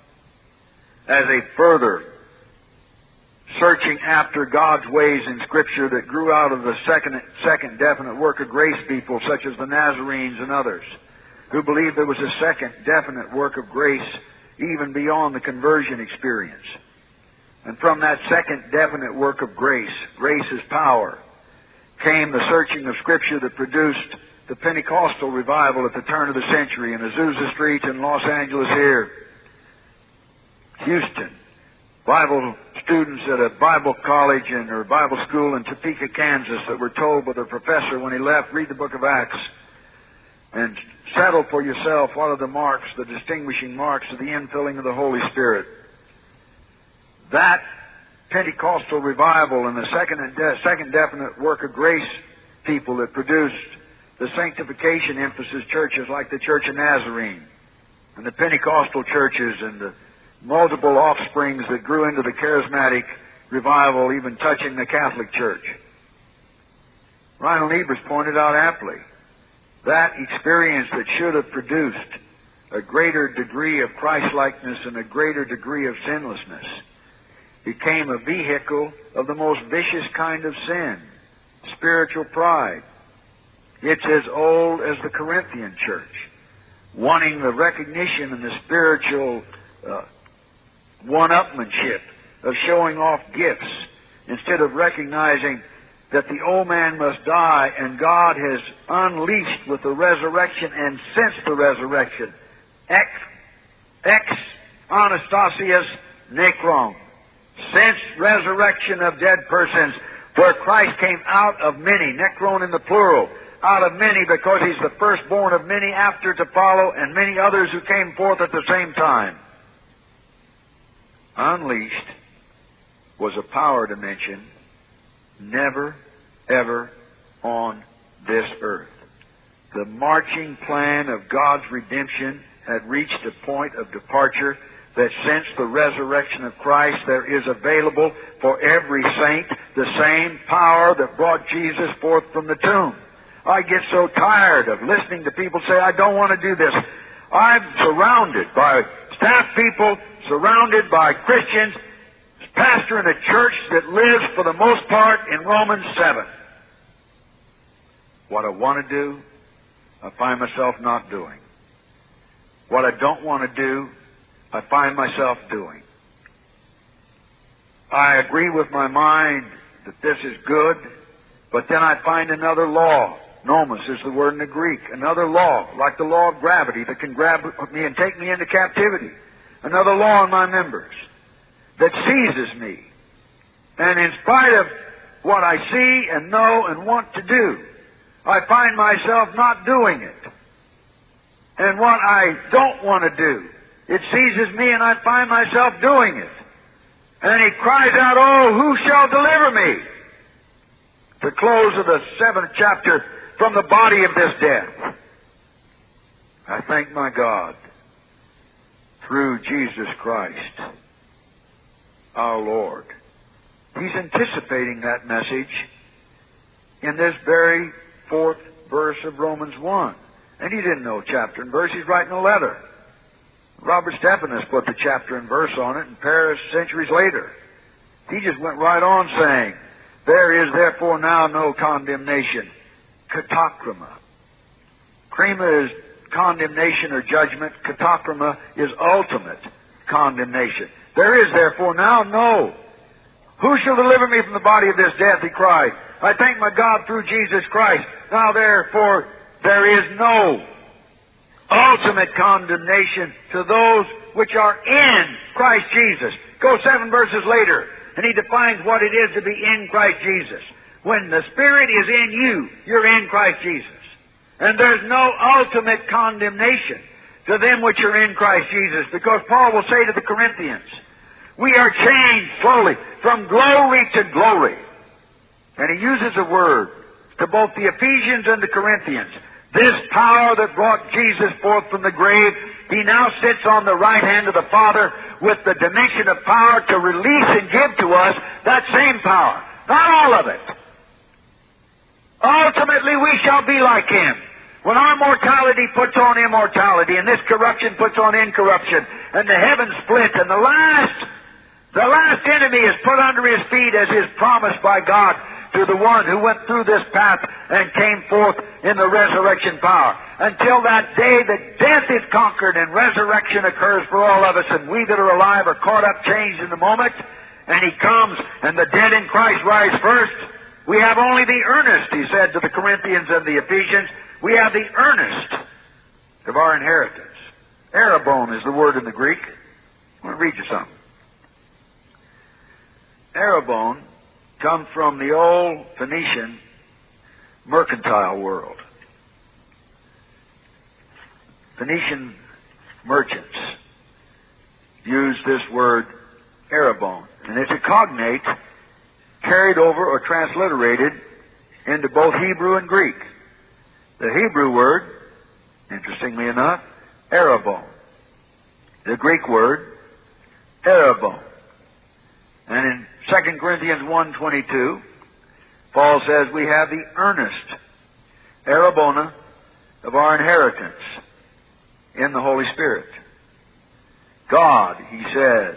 as a further searching after God's ways in Scripture that grew out of the second, second definite work of grace people, such as the Nazarenes and others, who believed there was a second definite work of grace even beyond the conversion experience. And from that second definite work of grace, grace is power, came the searching of Scripture that produced the Pentecostal revival at the turn of the century in Azusa Street in Los Angeles here, Houston. Bible students at a Bible college and or Bible school in Topeka, Kansas, that were told by their professor when he left, read the book of Acts and settle for yourself what are the marks, the distinguishing marks of the infilling of the Holy Spirit. That Pentecostal revival and the second, and de- second definite work of grace people that produced the sanctification emphasis churches like the Church of Nazarene and the Pentecostal churches and the multiple offsprings that grew into the charismatic revival, even touching the Catholic Church. Reinhold Niebuhr's pointed out aptly that experience that should have produced a greater degree of Christ-likeness and a greater degree of sinlessness became a vehicle of the most vicious kind of sin, spiritual pride. It's as old as the Corinthian church, wanting the recognition and the spiritual uh, one-upmanship of showing off gifts instead of recognizing that the old man must die and God has unleashed with the resurrection and since the resurrection ex, ex anastasias necron, since resurrection of dead persons, where Christ came out of many, necron in the plural, out of many because He's the firstborn of many after to follow and many others who came forth at the same time. Unleashed was a power dimension never, ever on this earth. The marching plan of God's redemption had reached a point of departure that since the resurrection of Christ there is available for every saint the same power that brought Jesus forth from the tomb. I get so tired of listening to people say, I don't want to do this. I'm surrounded by staff people, surrounded by Christians, pastor in a church that lives for the most part in Romans seven. What I want to do, I find myself not doing. What I don't want to do, I find myself doing. I agree with my mind that this is good, but then I find another law. Nomos is the word in the Greek. Another law, like the law of gravity, that can grab me and take me into captivity. Another law in my members that seizes me. And in spite of what I see and know and want to do, I find myself not doing it. And what I don't want to do, it seizes me and I find myself doing it. And he cries out, oh, who shall deliver me? The close of the seventh chapter, from the body of this death. I thank my God through Jesus Christ, our Lord. He's anticipating that message in this very fourth verse of Romans one. And he didn't know chapter and verse. He's writing a letter. Robert Stephanus put the chapter and verse on it in Paris centuries later. He just went right on saying, there is therefore now no condemnation. Katakrima. Krima is condemnation or judgment. Katakrima is ultimate condemnation. There is therefore now no. Who shall deliver me from the body of this death, he cried. I thank my God through Jesus Christ. Now therefore there is no ultimate condemnation to those which are in Christ Jesus. Go seven verses later, and he defines what it is to be in Christ Jesus. When the Spirit is in you, you're in Christ Jesus. And there's no ultimate condemnation to them which are in Christ Jesus, because Paul will say to the Corinthians, we are changed slowly from glory to glory. And he uses a word to both the Ephesians and the Corinthians. This power that brought Jesus forth from the grave, he now sits on the right hand of the Father with the dimension of power to release and give to us that same power. Not all of it. Ultimately, we shall be like Him. When our mortality puts on immortality, and this corruption puts on incorruption, and the heavens split, and the last, the last enemy is put under His feet as is promised by God to the one who went through this path and came forth in the resurrection power. Until that day that death is conquered and resurrection occurs for all of us, and we that are alive are caught up, changed in the moment, and He comes, and the dead in Christ rise first. We have only the earnest, he said to the Corinthians and the Ephesians, we have the earnest of our inheritance. Arabon is the word in the Greek. I want to read you something. Arabon comes from the old Phoenician mercantile world. Phoenician merchants used this word Arabon, and it's a cognate carried over or transliterated into both Hebrew and Greek. The Hebrew word, interestingly enough, Arabon. The Greek word, Arabon. And in Second Corinthians one twenty-two, Paul says we have the earnest Arabona of our inheritance in the Holy Spirit. God, he says,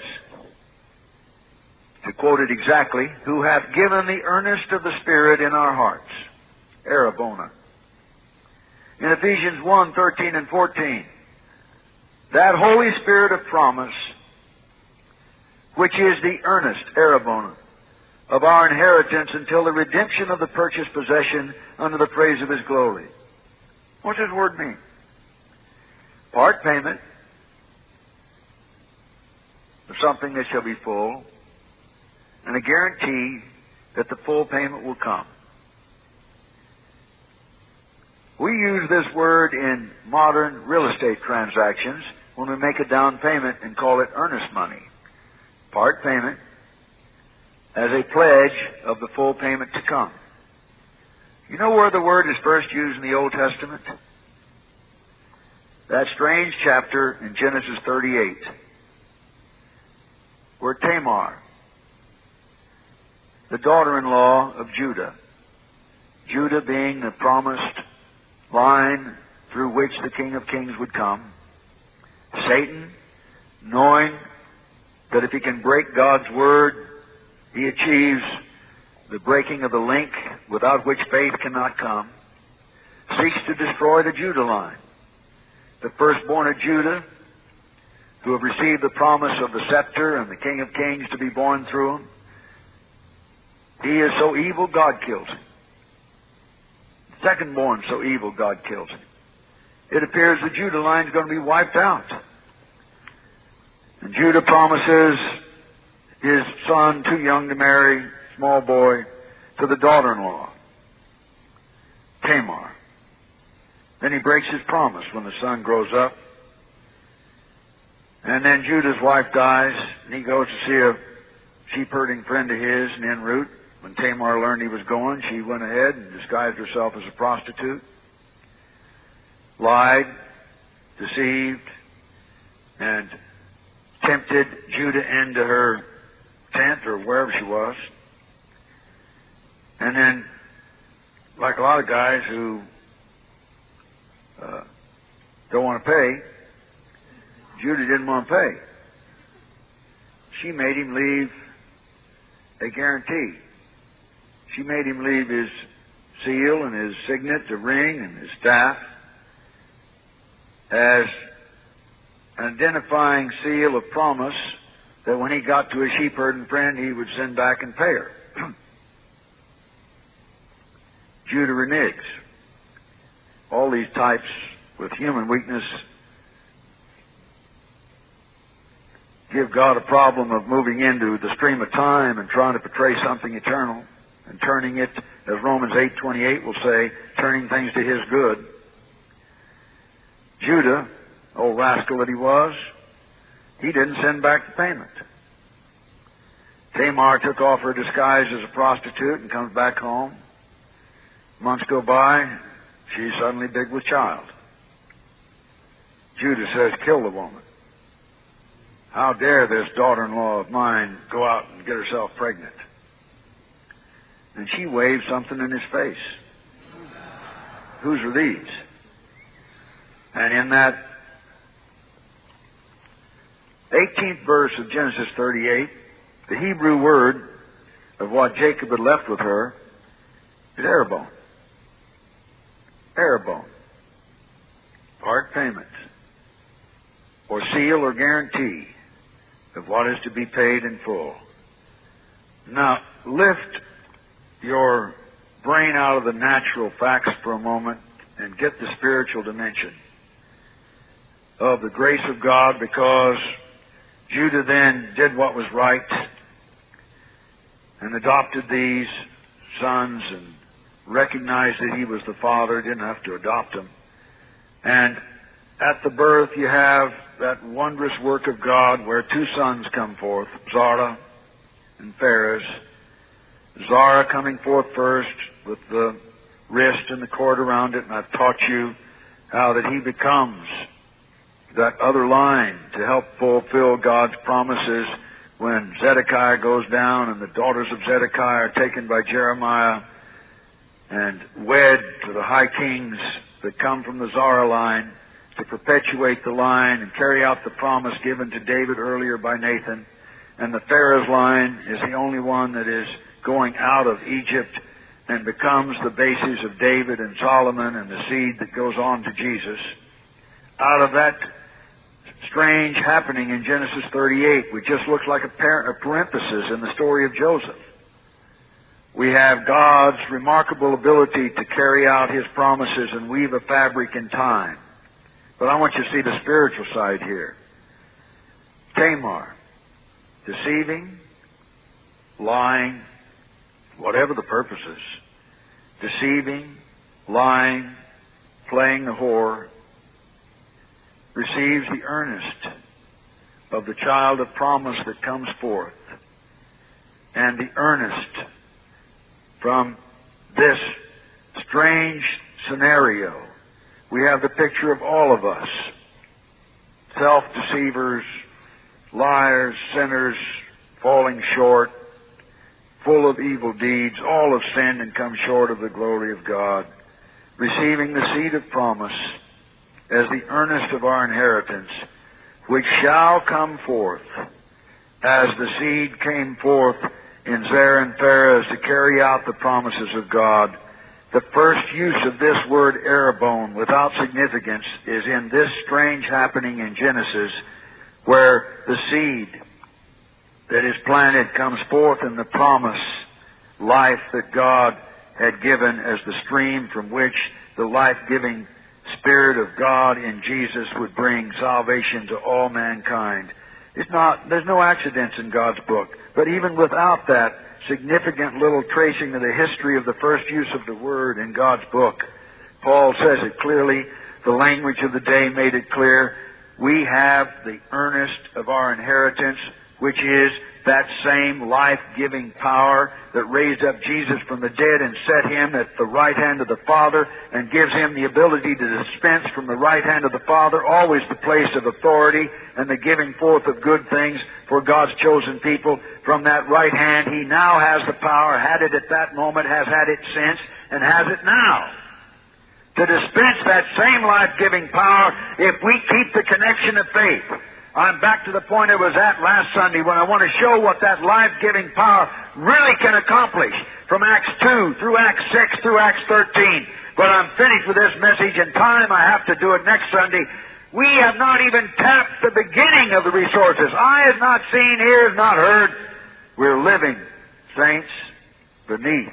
to quote it exactly, who hath given the earnest of the Spirit in our hearts. Arabona. In Ephesians one thirteen and fourteen, that Holy Spirit of promise, which is the earnest, Arabona, of our inheritance until the redemption of the purchased possession under the praise of His glory. What's His word mean? Part payment of something that shall be full, and a guarantee that the full payment will come. We use this word in modern real estate transactions when we make a down payment and call it earnest money. Part payment as a pledge of the full payment to come. You know where the word is first used in the Old Testament? That strange chapter in Genesis thirty-eight, where Tamar, the daughter-in-law of Judah, Judah being the promised line through which the King of Kings would come. Satan, knowing that if he can break God's Word, he achieves the breaking of the link without which faith cannot come, seeks to destroy the Judah line. The firstborn of Judah, who have received the promise of the scepter and the King of Kings to be born through him, he is so evil, God kills him. Secondborn so evil, God kills him. It appears the Judah line is going to be wiped out. And Judah promises his son, too young to marry, small boy, to the daughter-in-law, Tamar. Then he breaks his promise when the son grows up. And then Judah's wife dies, and he goes to see a sheep-herding friend of his in en route. When Tamar learned he was going, she went ahead and disguised herself as a prostitute, lied, deceived, and tempted Judah into her tent or wherever she was. And then, like a lot of guys who uh, don't want to pay, Judah didn't want to pay. She made him leave a guarantee. She made him leave his seal and his signet, the ring, and his staff as an identifying seal of promise that when he got to his sheep-herding friend, he would send back and pay her. Judah reneges. All these types with human weakness give God a problem of moving into the stream of time and trying to portray something eternal and turning it, as Romans eight twenty-eight will say, turning things to his good. Judah, old rascal that he was, he didn't send back the payment. Tamar took off her disguise as a prostitute and comes back home. Months go by, she's suddenly big with child. Judah says, kill the woman. How dare this daughter-in-law of mine go out and get herself pregnant? And she waved something in his face. Whose are these? And in that eighteenth verse of Genesis thirty-eight, the Hebrew word of what Jacob had left with her is arabon. Arabon. Part payment. Or seal or guarantee of what is to be paid in full. Now, lift your brain out of the natural facts for a moment and get the spiritual dimension of the grace of God, because Judah then did what was right and adopted these sons and recognized that he was the father, didn't have to adopt them. And at the birth you have that wondrous work of God where two sons come forth, Zara and Pharez. Zara coming forth first with the wrist and the cord around it, and I've taught you how that he becomes that other line to help fulfill God's promises when Zedekiah goes down and the daughters of Zedekiah are taken by Jeremiah and wed to the high kings that come from the Zara line to perpetuate the line and carry out the promise given to David earlier by Nathan. And the Pharez line is the only one that is going out of Egypt and becomes the basis of David and Solomon and the seed that goes on to Jesus. Out of that strange happening in Genesis thirty-eight, which just looks like a, par- a parenthesis in the story of Joseph, we have God's remarkable ability to carry out his promises and weave a fabric in time. But I want you to see the spiritual side here. Tamar, deceiving, lying, whatever the purposes, deceiving, lying, playing the whore, receives the earnest of the child of promise that comes forth. And the earnest from this strange scenario, we have the picture of all of us, self-deceivers, liars, sinners, falling short, full of evil deeds, all have sinned and come short of the glory of God, receiving the seed of promise as the earnest of our inheritance, which shall come forth as the seed came forth in Zerah and Perez to carry out the promises of God. The first use of this word arabone, without significance, is in this strange happening in Genesis, where the seed that is planted comes forth in the promise life that God had given as the stream from which the life-giving Spirit of God in Jesus would bring salvation to all mankind. It's not, there's no accidents in God's book, but even without that significant little tracing of the history of the first use of the word in God's book, Paul says it clearly. The language of the day made it clear. We have the earnest of our inheritance, which is that same life-giving power that raised up Jesus from the dead and set Him at the right hand of the Father and gives Him the ability to dispense from the right hand of the Father always the place of authority and the giving forth of good things for God's chosen people. From that right hand, He now has the power, had it at that moment, has had it since, and has it now, to dispense that same life-giving power if we keep the connection of faith. I'm back to the point I was at last Sunday when I want to show what that life-giving power really can accomplish from Acts two through Acts six through Acts thirteen. But I'm finished with this message in time. I have to do it next Sunday. We have not even tapped the beginning of the resources. Eye has not seen, ear has not heard. We're living, saints, beneath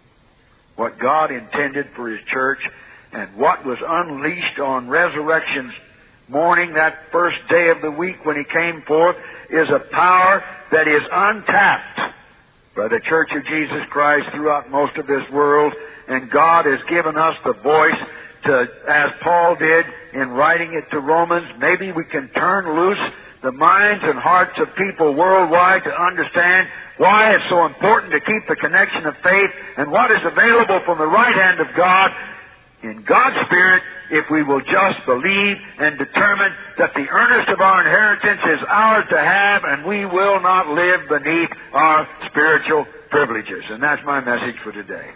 what God intended for His church and what was unleashed on resurrection's morning, that first day of the week when He came forth, is a power that is untapped by the Church of Jesus Christ throughout most of this world. And God has given us the voice to, as Paul did in writing it to Romans, maybe we can turn loose the minds and hearts of people worldwide to understand why it's so important to keep the connection of faith and what is available from the right hand of God in God's Spirit, if we will just believe and determine that the earnest of our inheritance is ours to have, and we will not live beneath our spiritual privileges. And that's my message for today.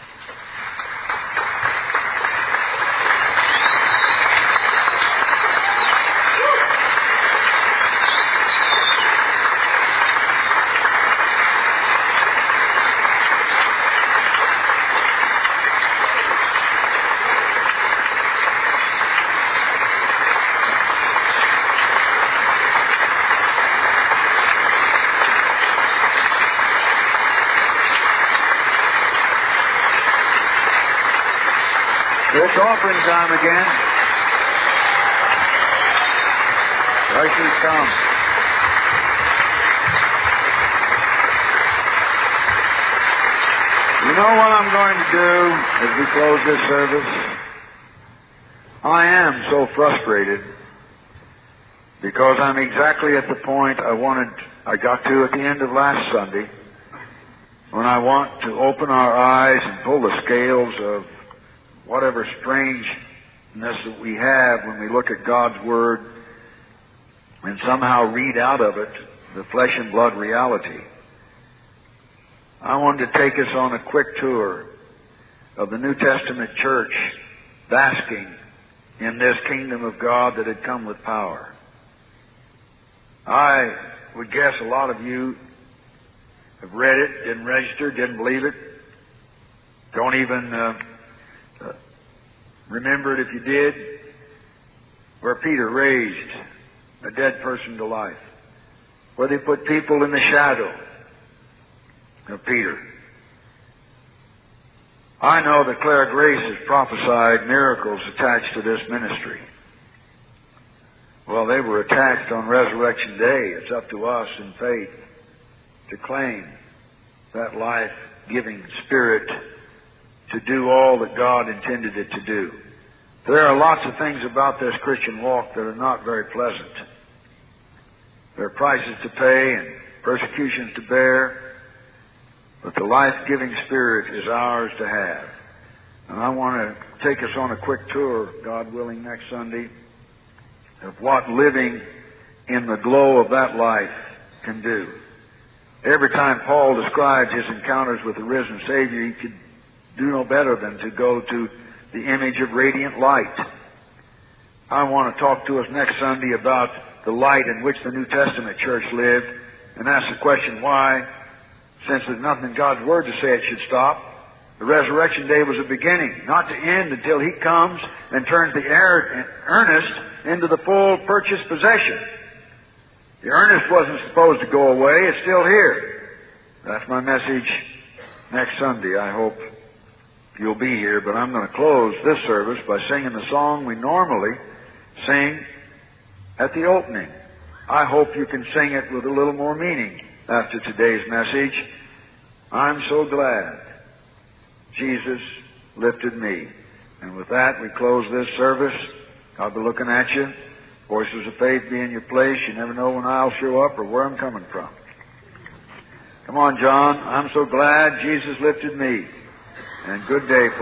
It's offering time again. Ushers come. You know what I'm going to do as we close this service? I am so frustrated because I'm exactly at the point I wanted, I got to at the end of last Sunday, when I want to open our eyes and pull the scales of whatever strangeness that we have when we look at God's Word and somehow read out of it the flesh and blood reality. I wanted to take us on a quick tour of the New Testament church basking in this kingdom of God that had come with power. I would guess a lot of you have read it, didn't register, didn't believe it, don't even uh, Uh, remember it if you did, where Peter raised a dead person to life, where they put people in the shadow of Peter. I know that Claire Grace has prophesied miracles attached to this ministry. Well, they were attached on Resurrection Day. It's up to us in faith to claim that life-giving Spirit to do all that God intended it to do. There are lots of things about this Christian walk that are not very pleasant. There are prices to pay and persecutions to bear, but the life-giving Spirit is ours to have. And I want to take us on a quick tour, God willing, next Sunday, of what living in the glow of that life can do. Every time Paul described his encounters with the risen Savior, he could do no better than to go to the image of radiant light. I want to talk to us next Sunday about the light in which the New Testament church lived, and ask the question why, since there's nothing in God's Word to say it should stop. The resurrection day was a beginning, not to end until He comes and turns the earnest into the full purchased possession. The earnest wasn't supposed to go away. It's still here. That's my message next Sunday. I hope you'll be here, but I'm going to close this service by singing the song we normally sing at the opening. I hope you can sing it with a little more meaning after today's message. I'm so glad Jesus lifted me. And with that, we close this service. I'll be looking at you. Voices of faith be in your place. You never know when I'll show up or where I'm coming from. Come on, John. I'm so glad Jesus lifted me. And good day, folks.